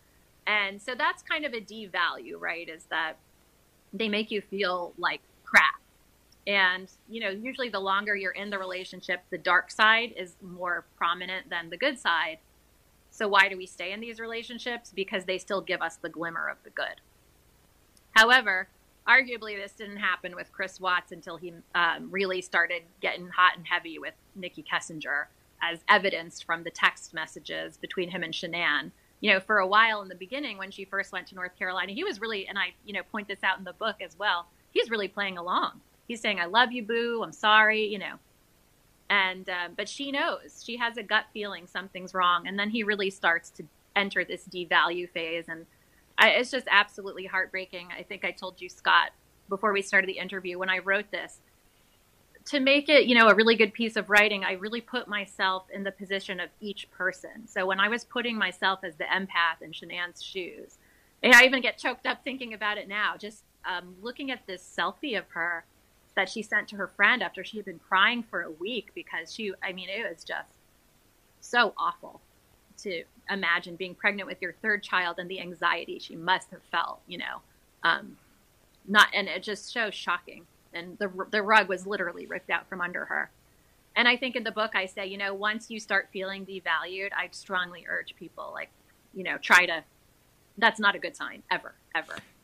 And so that's kind of a devalue, right? Is that they make you feel like crap. And, you know, usually the longer you're in the relationship, the dark side is more prominent than the good side. So why do we stay in these relationships? Because they still give us the glimmer of the good. However, arguably, this didn't happen with Chris Watts until he um, really started getting hot and heavy with Nikki Kessinger, as evidenced from the text messages between him and Shanann. You know, for a while in the beginning, when she first went to North Carolina, he was really, and I, you know, point this out in the book as well, he's really playing along. He's saying, I love you, boo, I'm sorry, you know. And, uh, but she knows, she has a gut feeling something's wrong. And then he really starts to enter this devalue phase. And I, it's just absolutely heartbreaking. I think I told you, Scott, before we started the interview, when I wrote this, to make it, you know, a really good piece of writing, I really put myself in the position of each person. So when I was putting myself as the empath in Shanann's shoes, and I even get choked up thinking about it now, just um, looking at this selfie of her that she sent to her friend after she had been crying for a week because she, I mean, it was just so awful to imagine being pregnant with your third child and the anxiety she must have felt, you know, um, not, and it just so shocking. And the the rug was literally ripped out from under her. And I think in the book I say, you know, once you start feeling devalued, I'd strongly urge people, like, you know, try to, that's not a good sign, ever, ever.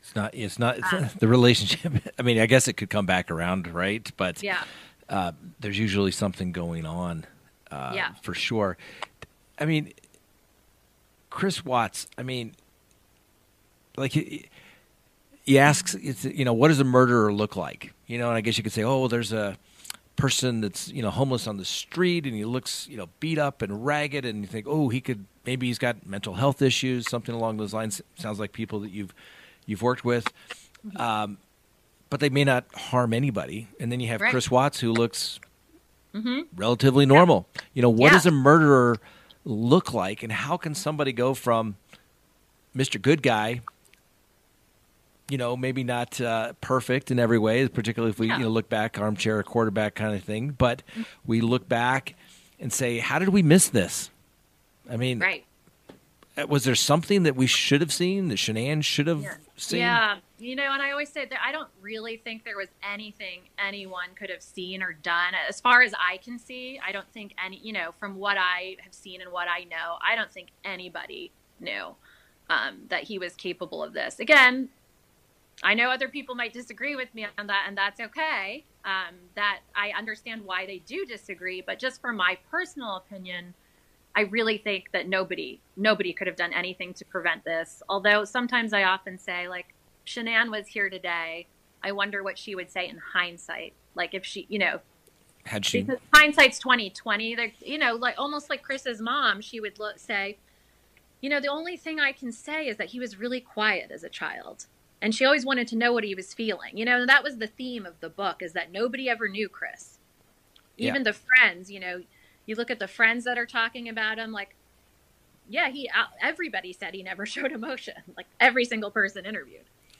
It's not. It's not it's um, the relationship. I mean, I guess it could come back around, right? But
yeah,
uh, there's usually something going on. Uh,
yeah,
for sure. I mean, Chris Watts. I mean, like he, he asks, it's, you know, what does a murderer look like? You know, and I guess you could say, oh, there's a person that's, you know, homeless on the street and he looks, you know, beat up and ragged, and you think, oh, he could maybe he's got mental health issues, something along those lines. Sounds like people that you've you've worked with, um, but they may not harm anybody. And then you have right. Chris Watts, who looks mm-hmm. relatively normal. Yeah. You know, what yeah. does a murderer look like, and how can somebody go from Mister Good Guy, you know, maybe not uh, perfect in every way, particularly if we yeah. you know look back, armchair quarterback kind of thing, but mm-hmm. we look back and say, how did we miss this? I mean,
right.
was there something that we should have seen, that Shanann should have
yeah.
seen?
Yeah, you know, and I always say that I don't really think there was anything anyone could have seen or done. As far as I can see, I don't think any, you know, from what I have seen and what I know, I don't think anybody knew um, that he was capable of this. Again, I know other people might disagree with me on that, and that's okay. Um, that I understand why they do disagree, but just for my personal opinion, I really think that nobody, nobody could have done anything to prevent this. Although sometimes I often say, like, Shanann was here today, I wonder what she would say in hindsight. Like if she, you know,
had she,
because hindsight's twenty twenty. You know, like almost like Chris's mom, she would look, say, you know, the only thing I can say is that he was really quiet as a child, and she always wanted to know what he was feeling. You know, and that was the theme of the book, is that nobody ever knew Chris, even yeah. the friends. You know. You look at the friends that are talking about him, like, yeah, he. Everybody said he never showed emotion. Like every single person interviewed.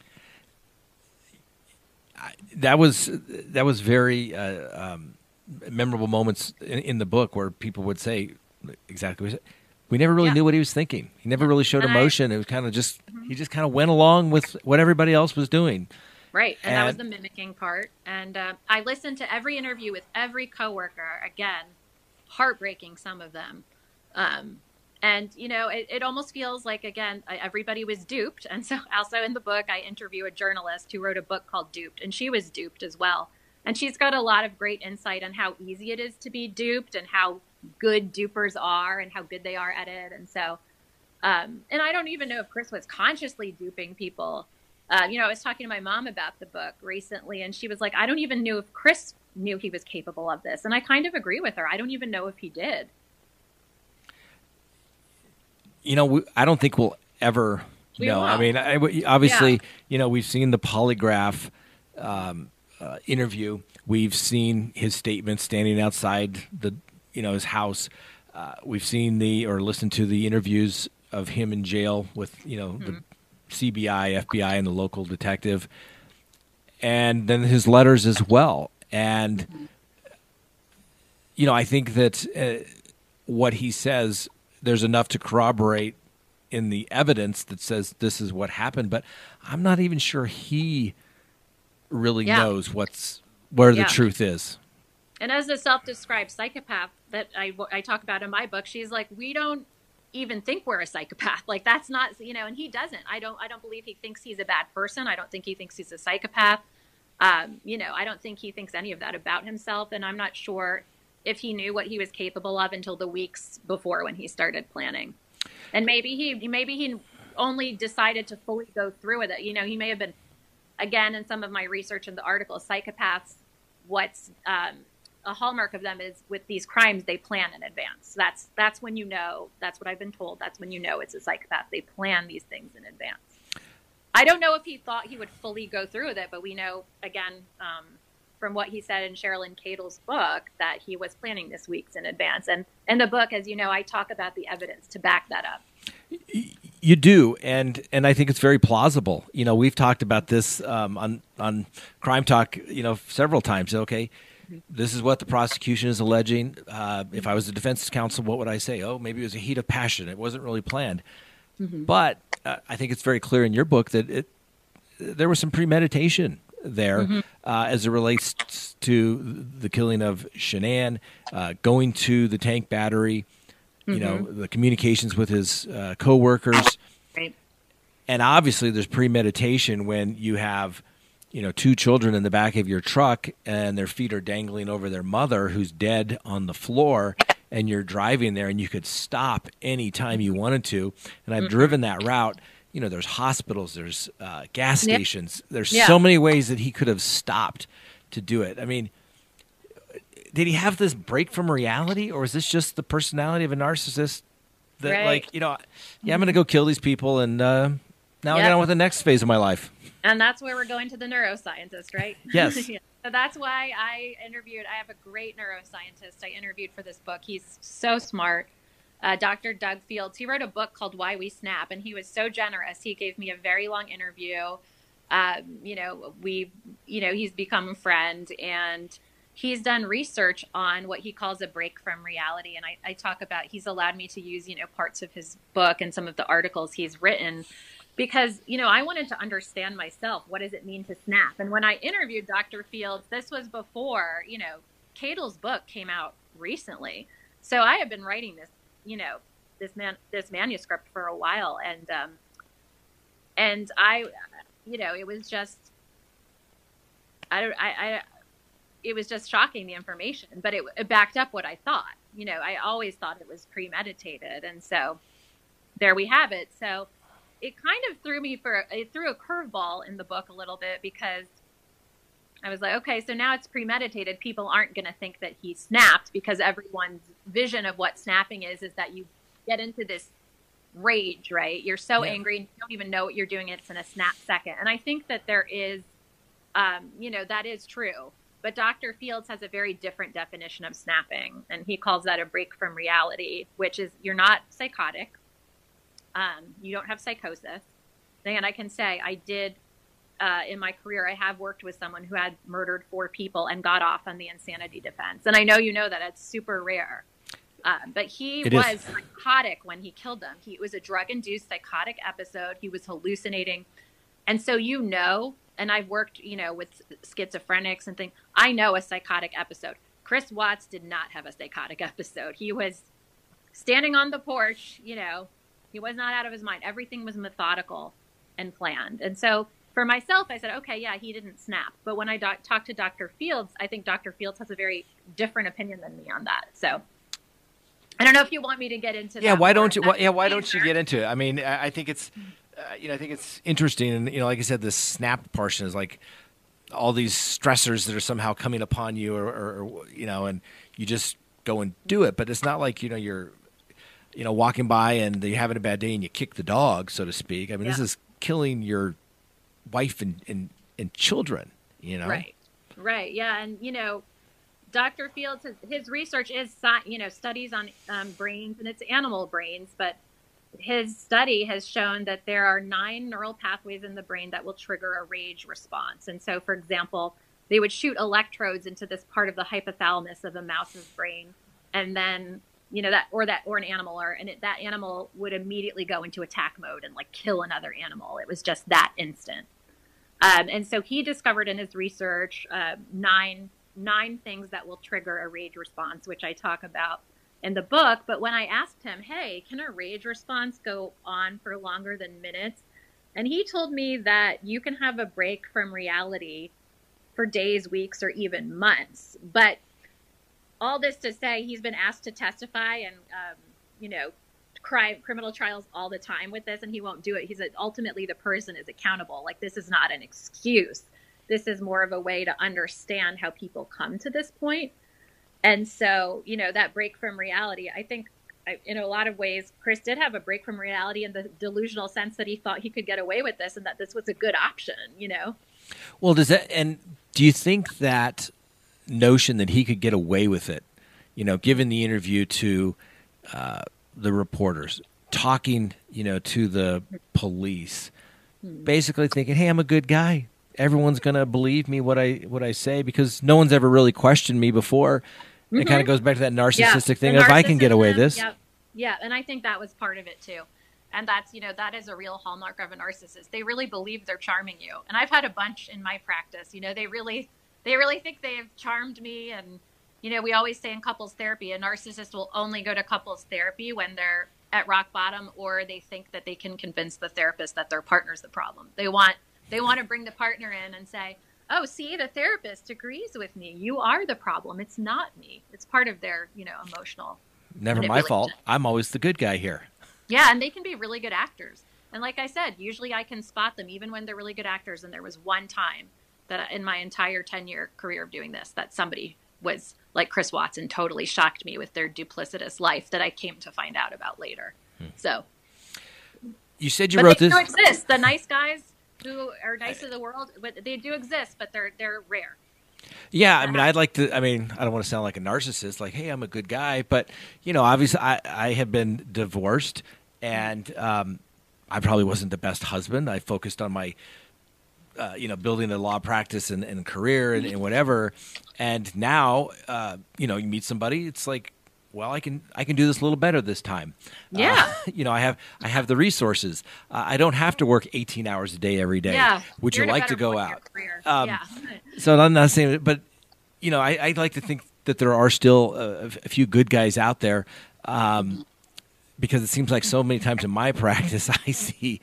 That was that was very uh, um, memorable moments in, in the book where people would say exactly what we never really yeah. knew what he was thinking. He never really showed and emotion. I, it was kind of just mm-hmm. he just kind of went along with what everybody else was doing.
Right, and, and that was the mimicking part. And uh, I listened to every interview with every coworker again. Heartbreaking, some of them. Um, and, you know, it, it almost feels like, again, everybody was duped. And so also in the book, I interview a journalist who wrote a book called Duped, and she was duped as well. And she's got a lot of great insight on how easy it is to be duped and how good dupers are and how good they are at it. And so, um, and I don't even know if Chris was consciously duping people. Uh, you know, I was talking to my mom about the book recently, and she was like, I don't even know if Chris knew he was capable of this. And I kind of agree with her. I don't even know if he did.
You know, we, I don't think we'll ever we know. Will. I mean, I, obviously, yeah. you know, we've seen the polygraph um, uh, interview. We've seen his statement standing outside the, you know, his house. Uh, we've seen the, or listened to the interviews of him in jail with, you know, mm-hmm. the C B I, F B I, and the local detective. And then his letters as well. And, you know, I think that uh, what he says, there's enough to corroborate in the evidence that says this is what happened. But I'm not even sure he really yeah. knows what's where yeah. the truth is.
And as a self-described psychopath that I, I talk about in my book, she's like, we don't even think we're a psychopath. Like, that's not, you know, and he doesn't. I don't, I don't believe he thinks he's a bad person. I don't think he thinks he's a psychopath. Um, you know, I don't think he thinks any of that about himself, and I'm not sure if he knew what he was capable of until the weeks before when he started planning. And maybe he, maybe he only decided to fully go through with it. You know, he may have been, again, in some of my research in the article, psychopaths, what's um, a hallmark of them is with these crimes, they plan in advance. That's that's when you know. That's what I've been told. That's when you know it's a psychopath. They plan these things in advance. I don't know if he thought he would fully go through with it, but we know, again, um, from what he said in Sherilyn Cadle's book, that he was planning this weeks in advance. And in the book, as you know, I talk about the evidence to back that up.
You do, and and I think it's very plausible. You know, we've talked about this um, on on Crime Talk, you know, several times. Okay, mm-hmm. This is what the prosecution is alleging. Uh, if I was the defense counsel, what would I say? Oh, maybe it was a heat of passion. It wasn't really planned. Mm-hmm. But uh, I think it's very clear in your book that it there was some premeditation there mm-hmm. uh, as it relates to the killing of Shanann, uh, going to the tank battery, you mm-hmm. know, the communications with his uh, coworkers.
Right.
And obviously there's premeditation when you have, you know, two children in the back of your truck and their feet are dangling over their mother who's dead on the floor, and you're driving there and you could stop any time you wanted to. And I've mm-hmm. driven that route. You know, there's hospitals, there's uh, gas stations. Yeah. There's yeah. so many ways that he could have stopped to do it. I mean, did he have this break from reality, or is this just the personality of a narcissist that, right. like, you know, yeah, I'm going to go kill these people, and uh, now yep. I get on with the next phase of my life.
And that's where we're going to the neuroscientist, right?
Yes.
yeah. So that's why I interviewed, I have a great neuroscientist I interviewed for this book. He's so smart. Uh, Doctor Doug Fields. He wrote a book called Why We Snap, and he was so generous. He gave me a very long interview. Um, you know, we, you know, he's become a friend, and he's done research on what he calls a break from reality. And I, I talk about, he's allowed me to use, you know, parts of his book and some of the articles he's written, because, you know, I wanted to understand myself. What does it mean to snap? And when I interviewed Doctor Fields, this was before, you know, Cadle's book came out recently. So I have been writing this, you know, this man, this manuscript for a while. And, um, and I, you know, it was just, I don't, I, I, it was just shocking, the information, but it, it backed up what I thought. You know, I always thought it was premeditated. And so there we have it. So it kind of threw me for, it threw a curveball in the book a little bit, because I was like, okay, so now it's premeditated. People aren't going to think that he snapped, because everyone's vision of what snapping is, is that you get into this rage, right? You're so yeah. angry and you don't even know what you're doing. It's in a snap second. And I think that there is, um, you know, that is true. But Doctor Fields has a very different definition of snapping, and he calls that a break from reality, which is you're not psychotic. Um, you don't have psychosis. And I can say I did, uh, in my career, I have worked with someone who had murdered four people and got off on the insanity defense. And I know you know that it's super rare. Uh, but he it was is. psychotic when he killed them. He, it was a drug-induced psychotic episode. He was hallucinating. And so, you know, and I've worked, you know, with schizophrenics and things. I know a psychotic episode. Chris Watts did not have a psychotic episode. He was standing on the porch, you know, he was not out of his mind. Everything was methodical and planned. And so for myself, I said, okay, yeah, he didn't snap. But when I do- talked to Doctor Fields, I think Doctor Fields has a very different opinion than me on that. So I don't know if you want me to get into
yeah,
that.
Why don't you, why, yeah, why don't you get into it? I mean, I, I think it's, uh, you know, I think it's interesting. And, you know, like I said, this snap portion is like all these stressors that are somehow coming upon you, or, or, or you know, and you just go and do it. But it's not like, you know, you're, you know, walking by and you're having a bad day and you kick the dog, so to speak. I mean, yeah. this is killing your wife and, and, and children, you know?
Right, right, yeah. And, you know, Doctor Fields, his, his research is, you know, studies on um, brains, and it's animal brains, but his study has shown that there are nine neural pathways in the brain that will trigger a rage response. And so, for example, they would shoot electrodes into this part of the hypothalamus of a mouse's brain, and then, you know, that, or that, or an animal, or, and it, that animal would immediately go into attack mode and like kill another animal. It was just that instant. Um, and so he discovered in his research uh, nine, nine things that will trigger a rage response, which I talk about in the book. But when I asked him, hey, can a rage response go on for longer than minutes? And he told me that you can have a break from reality for days, weeks, or even months. But all this to say, he's been asked to testify and, um, you know, crime, criminal trials all the time with this, and he won't do it. He's ultimately the person is accountable. Like, this is not an excuse. This is more of a way to understand how people come to this point. And so, you know, that break from reality, I think I, in a lot of ways, Chris did have a break from reality in the delusional sense that he thought he could get away with this and that this was a good option, you know?
Well, does that, and do you think that notion that he could get away with it, you know, given the interview to uh, the reporters, talking, you know, to the police, hmm. basically thinking, hey, I'm a good guy. Everyone's going to believe me what I what I say because no one's ever really questioned me before. Mm-hmm. It kind of goes back to that narcissistic yeah. thing of if I can get away with this.
Yeah. yeah, and I think that was part of it too. And that's, you know, that is a real hallmark of a narcissist. They really believe they're charming you. And I've had a bunch in my practice, you know, they really they really think they've charmed me. And, you know, we always say in couples therapy, a narcissist will only go to couples therapy when they're at rock bottom, or they think that they can convince the therapist that their partner's the problem. They want they want to bring the partner in and say, oh, see, the therapist agrees with me. You are the problem. It's not me. It's part of their, you know, emotional.
Never my fault. I'm always the good guy here.
Yeah, and they can be really good actors. And like I said, usually I can spot them even when they're really good actors. And there was one time that in my entire ten-year career of doing this that somebody was like Chris Watson, totally shocked me with their duplicitous life that I came to find out about later. Hmm. So
you said you
but
wrote
they
this.
Do exist. The nice guys who are nice to the world, but they do exist, but they're they're rare.
Yeah, I mean, I'd like to. I mean, I don't want to sound like a narcissist, like, hey, I'm a good guy, but you know, obviously, I I have been divorced, and um, I probably wasn't the best husband. I focused on my, uh, you know, building a law practice and, and career and, and whatever. And now, uh, you know, you meet somebody, it's like, well, I can I can do this a little better this time.
Yeah.
Uh, you know, I have I have the resources. Uh, I don't have to work eighteen hours a day every day.
Yeah.
Would
You're
you like to go out?
Um, yeah.
So I'm not saying, but you know, I, I'd like to think that there are still a, a few good guys out there, um, because it seems like so many times in my practice I see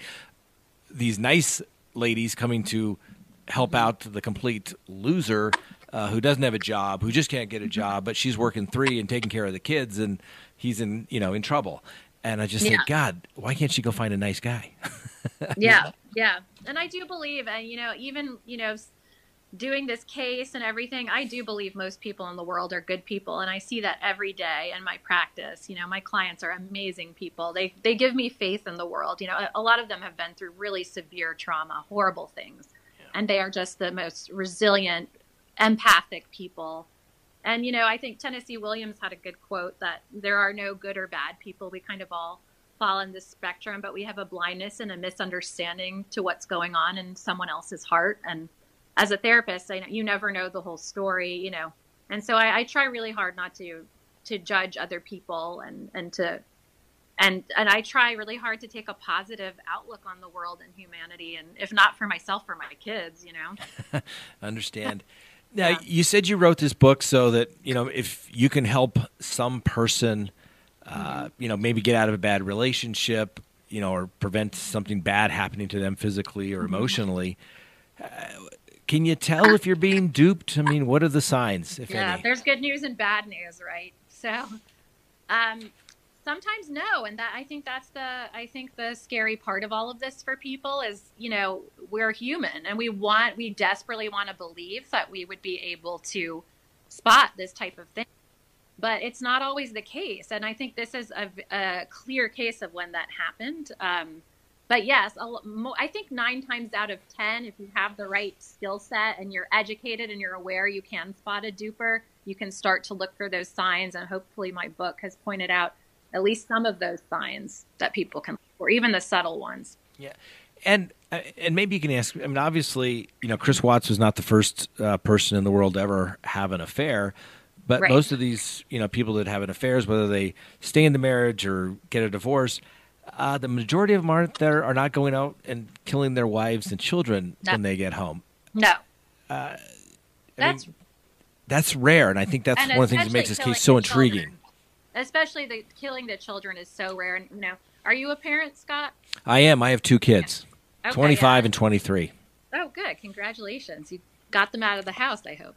these nice ladies coming to help out the complete loser. Uh, who doesn't have a job, who just can't get a job, but she's working three and taking care of the kids, and he's in, you know, in trouble. And I just
yeah.
think, God, why can't she go find a nice guy?
yeah, yeah. And I do believe, and you know, even you know, doing this case and everything, I do believe most people in the world are good people, and I see that every day in my practice. You know, my clients are amazing people. They they give me faith in the world. You know, a, a lot of them have been through really severe trauma, horrible things, yeah. and they are just the most resilient, empathic people. And, you know, I think Tennessee Williams had a good quote that there are no good or bad people. We kind of all fall in this spectrum, but we have a blindness and a misunderstanding to what's going on in someone else's heart. And as a therapist, I know you never know the whole story, you know. And so I, I try really hard not to to judge other people and, and to and and I try really hard to take a positive outlook on the world and humanity, and if not for myself, for my kids, you know.
Understand. Now, yeah. You said you wrote this book so that, you know, if you can help some person, uh, mm-hmm. you know, maybe get out of a bad relationship, you know, or prevent something bad happening to them physically or emotionally. Uh, can you tell if you're being duped? I mean, what are the signs, if
yeah,
any?
There's good news and bad news, right? So um, sometimes no. And that I think that's the I think the scary part of all of this for people is, you know, we're human and we want we desperately want to believe that we would be able to spot this type of thing. But it's not always the case. And I think this is a, a clear case of when that happened. Um, but yes, a, I think nine times out of ten, if you have the right skill set and you're educated and you're aware you can spot a duper, you can start to look for those signs. And hopefully my book has pointed out at least some of those signs that people can look for, even the subtle ones.
Yeah. And and maybe you can ask, I mean, obviously, you know, Chris Watts was not the first uh, person in the world to ever have an affair. But right. most of these, you know, people that have an affairs, whether they stay in the marriage or get a divorce, uh, the majority of them aren't there, are not going out and killing their wives and children
no.
when they get home.
No.
Uh,
that's
mean, that's rare, and I think that's one of the things that makes this case so intriguing.
Children. Especially the killing the children is so rare. And you know, are you a parent, Scott?
I am. I have two kids, yeah. okay, twenty-five yeah. and twenty-three.
Oh, good! Congratulations. You got them out of the house, I hope.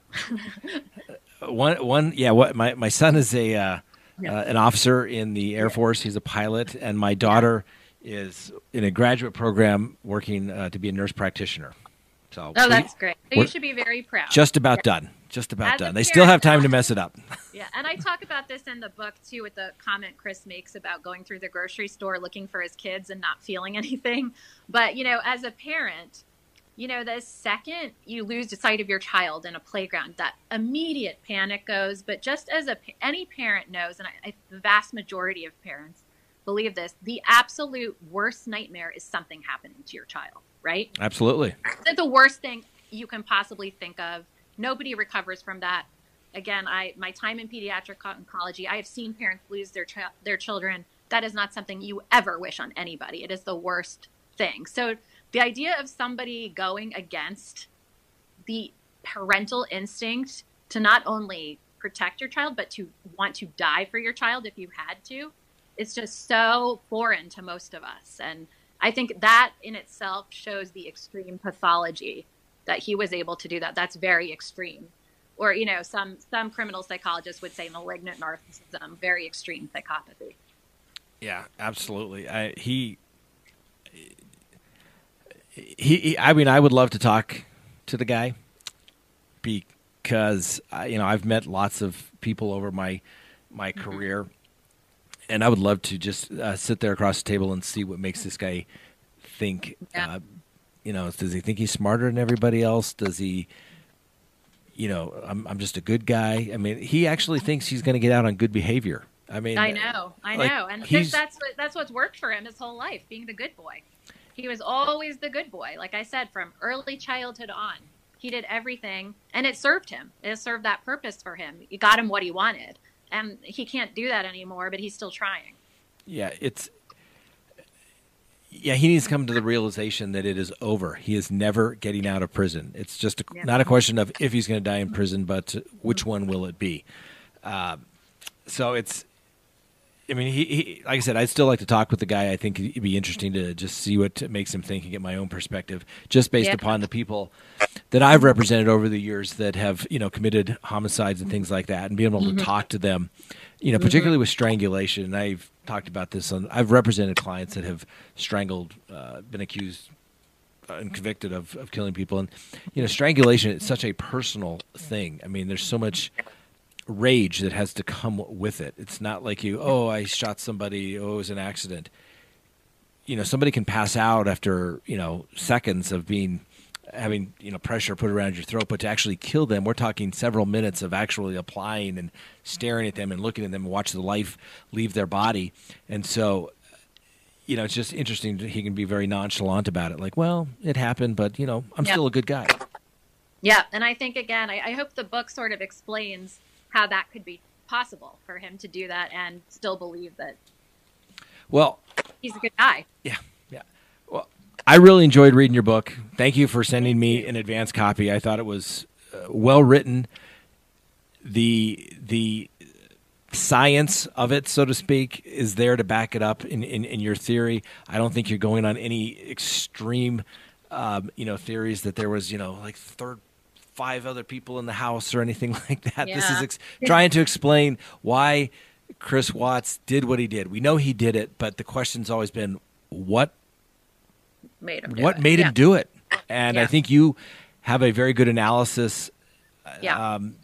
one, one, yeah. What my, my son is a uh, yeah. uh, an officer in the Air Force. He's a pilot, and my daughter yeah. is in a graduate program working uh, to be a nurse practitioner. So,
oh, that's we, great. So you should be very proud.
Just about yeah. done. Just about As done. They still have time to mess it up.
Yeah, and I talk about this in the book too, with the comment Chris makes about going through the grocery store looking for his kids and not feeling anything. But you know, as a parent, you know, the second you lose sight of your child in a playground, that immediate panic goes. But just as a any parent knows, and I, I, the vast majority of parents believe this, the absolute worst nightmare is something happening to your child, right?
Absolutely.
It's the worst thing you can possibly think of. Nobody recovers from that. Again, I my time in pediatric oncology, I have seen parents lose their ch- their children. That is not something you ever wish on anybody. It is the worst thing. So the idea of somebody going against the parental instinct to not only protect your child, but to want to die for your child if you had to, it's just so foreign to most of us. And I think that in itself shows the extreme pathology that he was able to do that. That's very extreme. Or, you know, some, some criminal psychologists would say malignant narcissism, very extreme psychopathy.
Yeah, absolutely. I, he, he, he, I mean, I would love to talk to the guy because, uh, you know, I've met lots of people over my, my mm-hmm. career, and I would love to just uh, sit there across the table and see what makes this guy think. Yeah. Uh, you know, does he think he's smarter than everybody else? Does he, you know, I'm I'm just a good guy. I mean, he actually thinks he's going to get out on good behavior. I mean,
I know, I
like,
know, and I think that's what that's what's worked for him his whole life, being the good boy. He was always the good boy, like I said, from early childhood on. He did everything, and it served him. It served that purpose for him. It got him what he wanted, and he can't do that anymore. But he's still trying.
Yeah, it's. Yeah, he needs to come to the realization that it is over. He is never getting out of prison. It's just a, yeah. not a question of if he's going to die in prison, but which one will it be? Uh, so it's, I mean, he, he, like I said, I'd still like to talk with the guy. I think it'd be interesting to just see what makes him think and get my own perspective, just based yeah. upon the people that I've represented over the years that have, you know, committed homicides and things like that, and being able to mm-hmm. talk to them, you know, particularly mm-hmm. with strangulation. And I've talked about this on, I've represented clients that have strangled, uh, been accused and convicted of, of killing people. And, you know, strangulation is such a personal thing. I mean, there's so much rage that has to come with it. It's not like you, oh, I shot somebody, oh, it was an accident. You know, somebody can pass out after, you know, seconds of being, having, you know, pressure put around your throat, but to actually kill them, we're talking several minutes of actually applying and staring at them and looking at them and watch the life leave their body. And so, you know, it's just interesting. He can be very nonchalant about it. Like, well, it happened, but, you know, I'm yep. still a good guy.
Yeah. And I think, again, I, I hope the book sort of explains how that could be possible for him to do that and still believe that
well,
he's a good guy.
Yeah. Yeah. Well, I really enjoyed reading your book. Thank you for sending me an advance copy. I thought it was uh, well written. The the science of it, so to speak, is there to back it up in, in, in your theory. I don't think you're going on any extreme, um, you know, theories that there was, you know, like third five other people in the house or anything like that. Yeah. This is ex- trying to explain why Chris Watts did what he did. We know he did it, but the question's always been what
made him do
what
it.
made
yeah.
him do it. And
yeah.
I think you have a very good analysis
yeah.
um,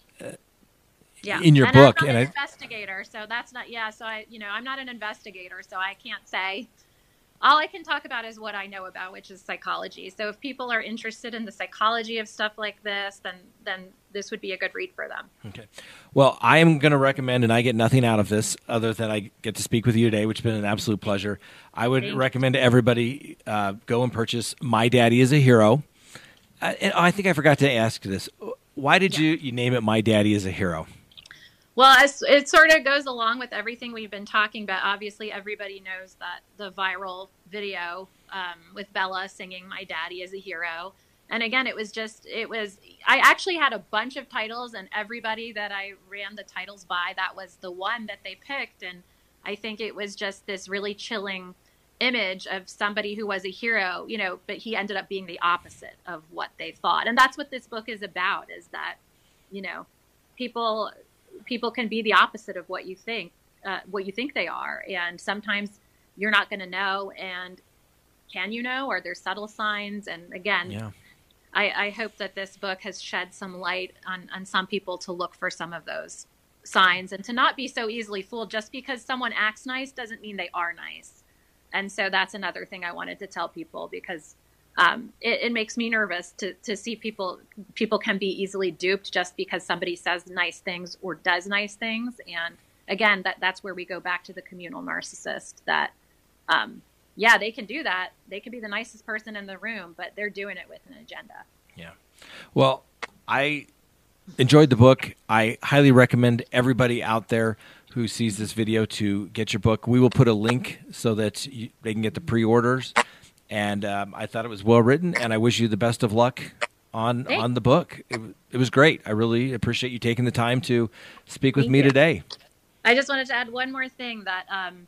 yeah.
in your
and
book.
I'm not
and
an
I,
investigator, so that's not, yeah, so I, you know, I'm not an investigator, so I can't say. All I can talk about is what I know about, which is psychology. So if people are interested in the psychology of stuff like this, then then this would be a good read for them.
Okay. Well, I am going to recommend, and I get nothing out of this other than I get to speak with you today, which has been an absolute pleasure. I would Thank recommend you. to everybody uh, go and purchase My Daddy is a Hero. I, and I think I forgot to ask this. Why did yeah. you, you name it My Daddy is a Hero?
Well, it sort of goes along with everything we've been talking about. Obviously, everybody knows that the viral video um, with Bella singing My Daddy is a Hero. And again, it was just, it was, I actually had a bunch of titles, and everybody that I ran the titles by, that was the one that they picked. And I think it was just this really chilling image of somebody who was a hero, you know, but he ended up being the opposite of what they thought. And that's what this book is about, is that, you know, people... people can be the opposite of what you think, uh, what you think they are. And sometimes you're not going to know. And can you know? Are there subtle signs? And again,
yeah.
I, I hope that this book has shed some light on, on some people to look for some of those signs and to not be so easily fooled. Just because someone acts nice doesn't mean they are nice. And so that's another thing I wanted to tell people, because Um, it, it makes me nervous to, to see people, people can be easily duped just because somebody says nice things or does nice things. And again, that, that's where we go back to the communal narcissist that, um, yeah, they can do that. They can be the nicest person in the room, but they're doing it with an agenda.
Yeah. Well, I enjoyed the book. I highly recommend everybody out there who sees this video to get your book. We will put a link so that you, they can get the pre-orders. And um, I thought it was well written, and I wish you the best of luck on Thanks. on the book. It, it was great. I really appreciate you taking the time to speak with
Thank
me
you.
today.
I just wanted to add one more thing, that um,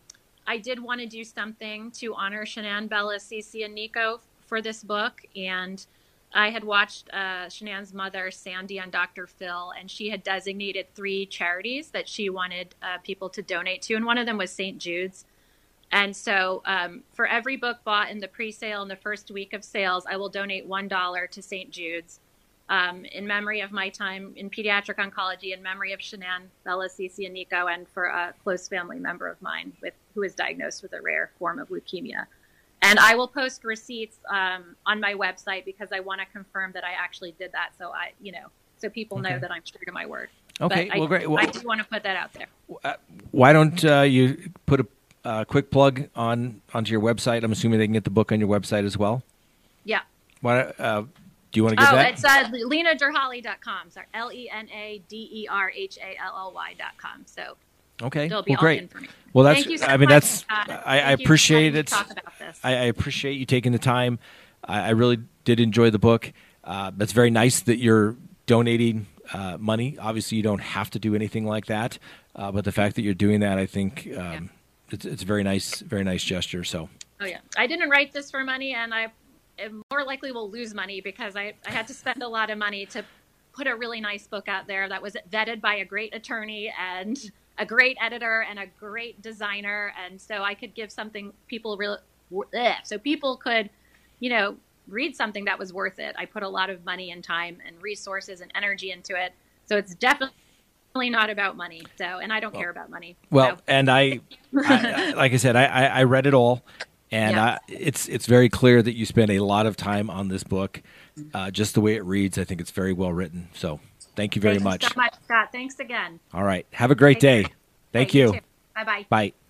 I did want to do something to honor Shanann, Bella, Cece, and Nico for this book. And I had watched uh, Shanann's mother, Sandy, on Doctor Phil, and she had designated three charities that she wanted uh, people to donate to. And one of them was Saint Jude's. And so um, for every book bought in the pre-sale in the first week of sales, I will donate one dollar to Saint Jude's um, in memory of my time in pediatric oncology, in memory of Shanann, Bella, Cece, and Nico, and for a close family member of mine with who is diagnosed with a rare form of leukemia. And I will post receipts um, on my website because I want to confirm that I actually did that. So I, you know, so people know
okay.
that I'm true to my word.
Okay,
but
well,
I,
great. Well,
I do want to put that out there.
Uh, why don't uh, you put a Uh, quick plug on onto your website? I'm assuming they can get the book on your website as well.
Yeah.
Why, uh, do you want to give
oh,
that?
it's uh, lena derhally dot com. Sorry, L E N A D E R H A L L Y dot com. So
okay,
there'll be
well,
all
great.
the information.
Well, that's.
Thank you so
I mean,
much,
that's.
Scott.
I, I
Thank
appreciate
you
it.
for letting me talk about this.
I, I appreciate you taking the time. I, I really did enjoy the book. Uh, it's very nice that you're donating uh, money. Obviously, you don't have to do anything like that, uh, but the fact that you're doing that, I think. Um,
yeah.
It's, it's a very nice, very nice gesture. So.
Oh yeah, I didn't write this for money, and I more likely will lose money because I I had to spend a lot of money to put a really nice book out there that was vetted by a great attorney and a great editor and a great designer, and so I could give something people really so people could, you know, read something that was worth it. I put a lot of money and time and resources and energy into it, so it's definitely. Not about money, so and I don't
well,
care about money.
Well,
so.
and I, I, like I said, I, I read it all, and
yeah.
I, it's it's very clear that you spent a lot of time on this book. Uh, just the way it reads, I think it's very well written. So, thank you very
Thank
much.
you so much, Scott. Thanks again.
All right, have a great
Take
day.
care.
Thank
Bye,
you.
you Bye bye.
Bye.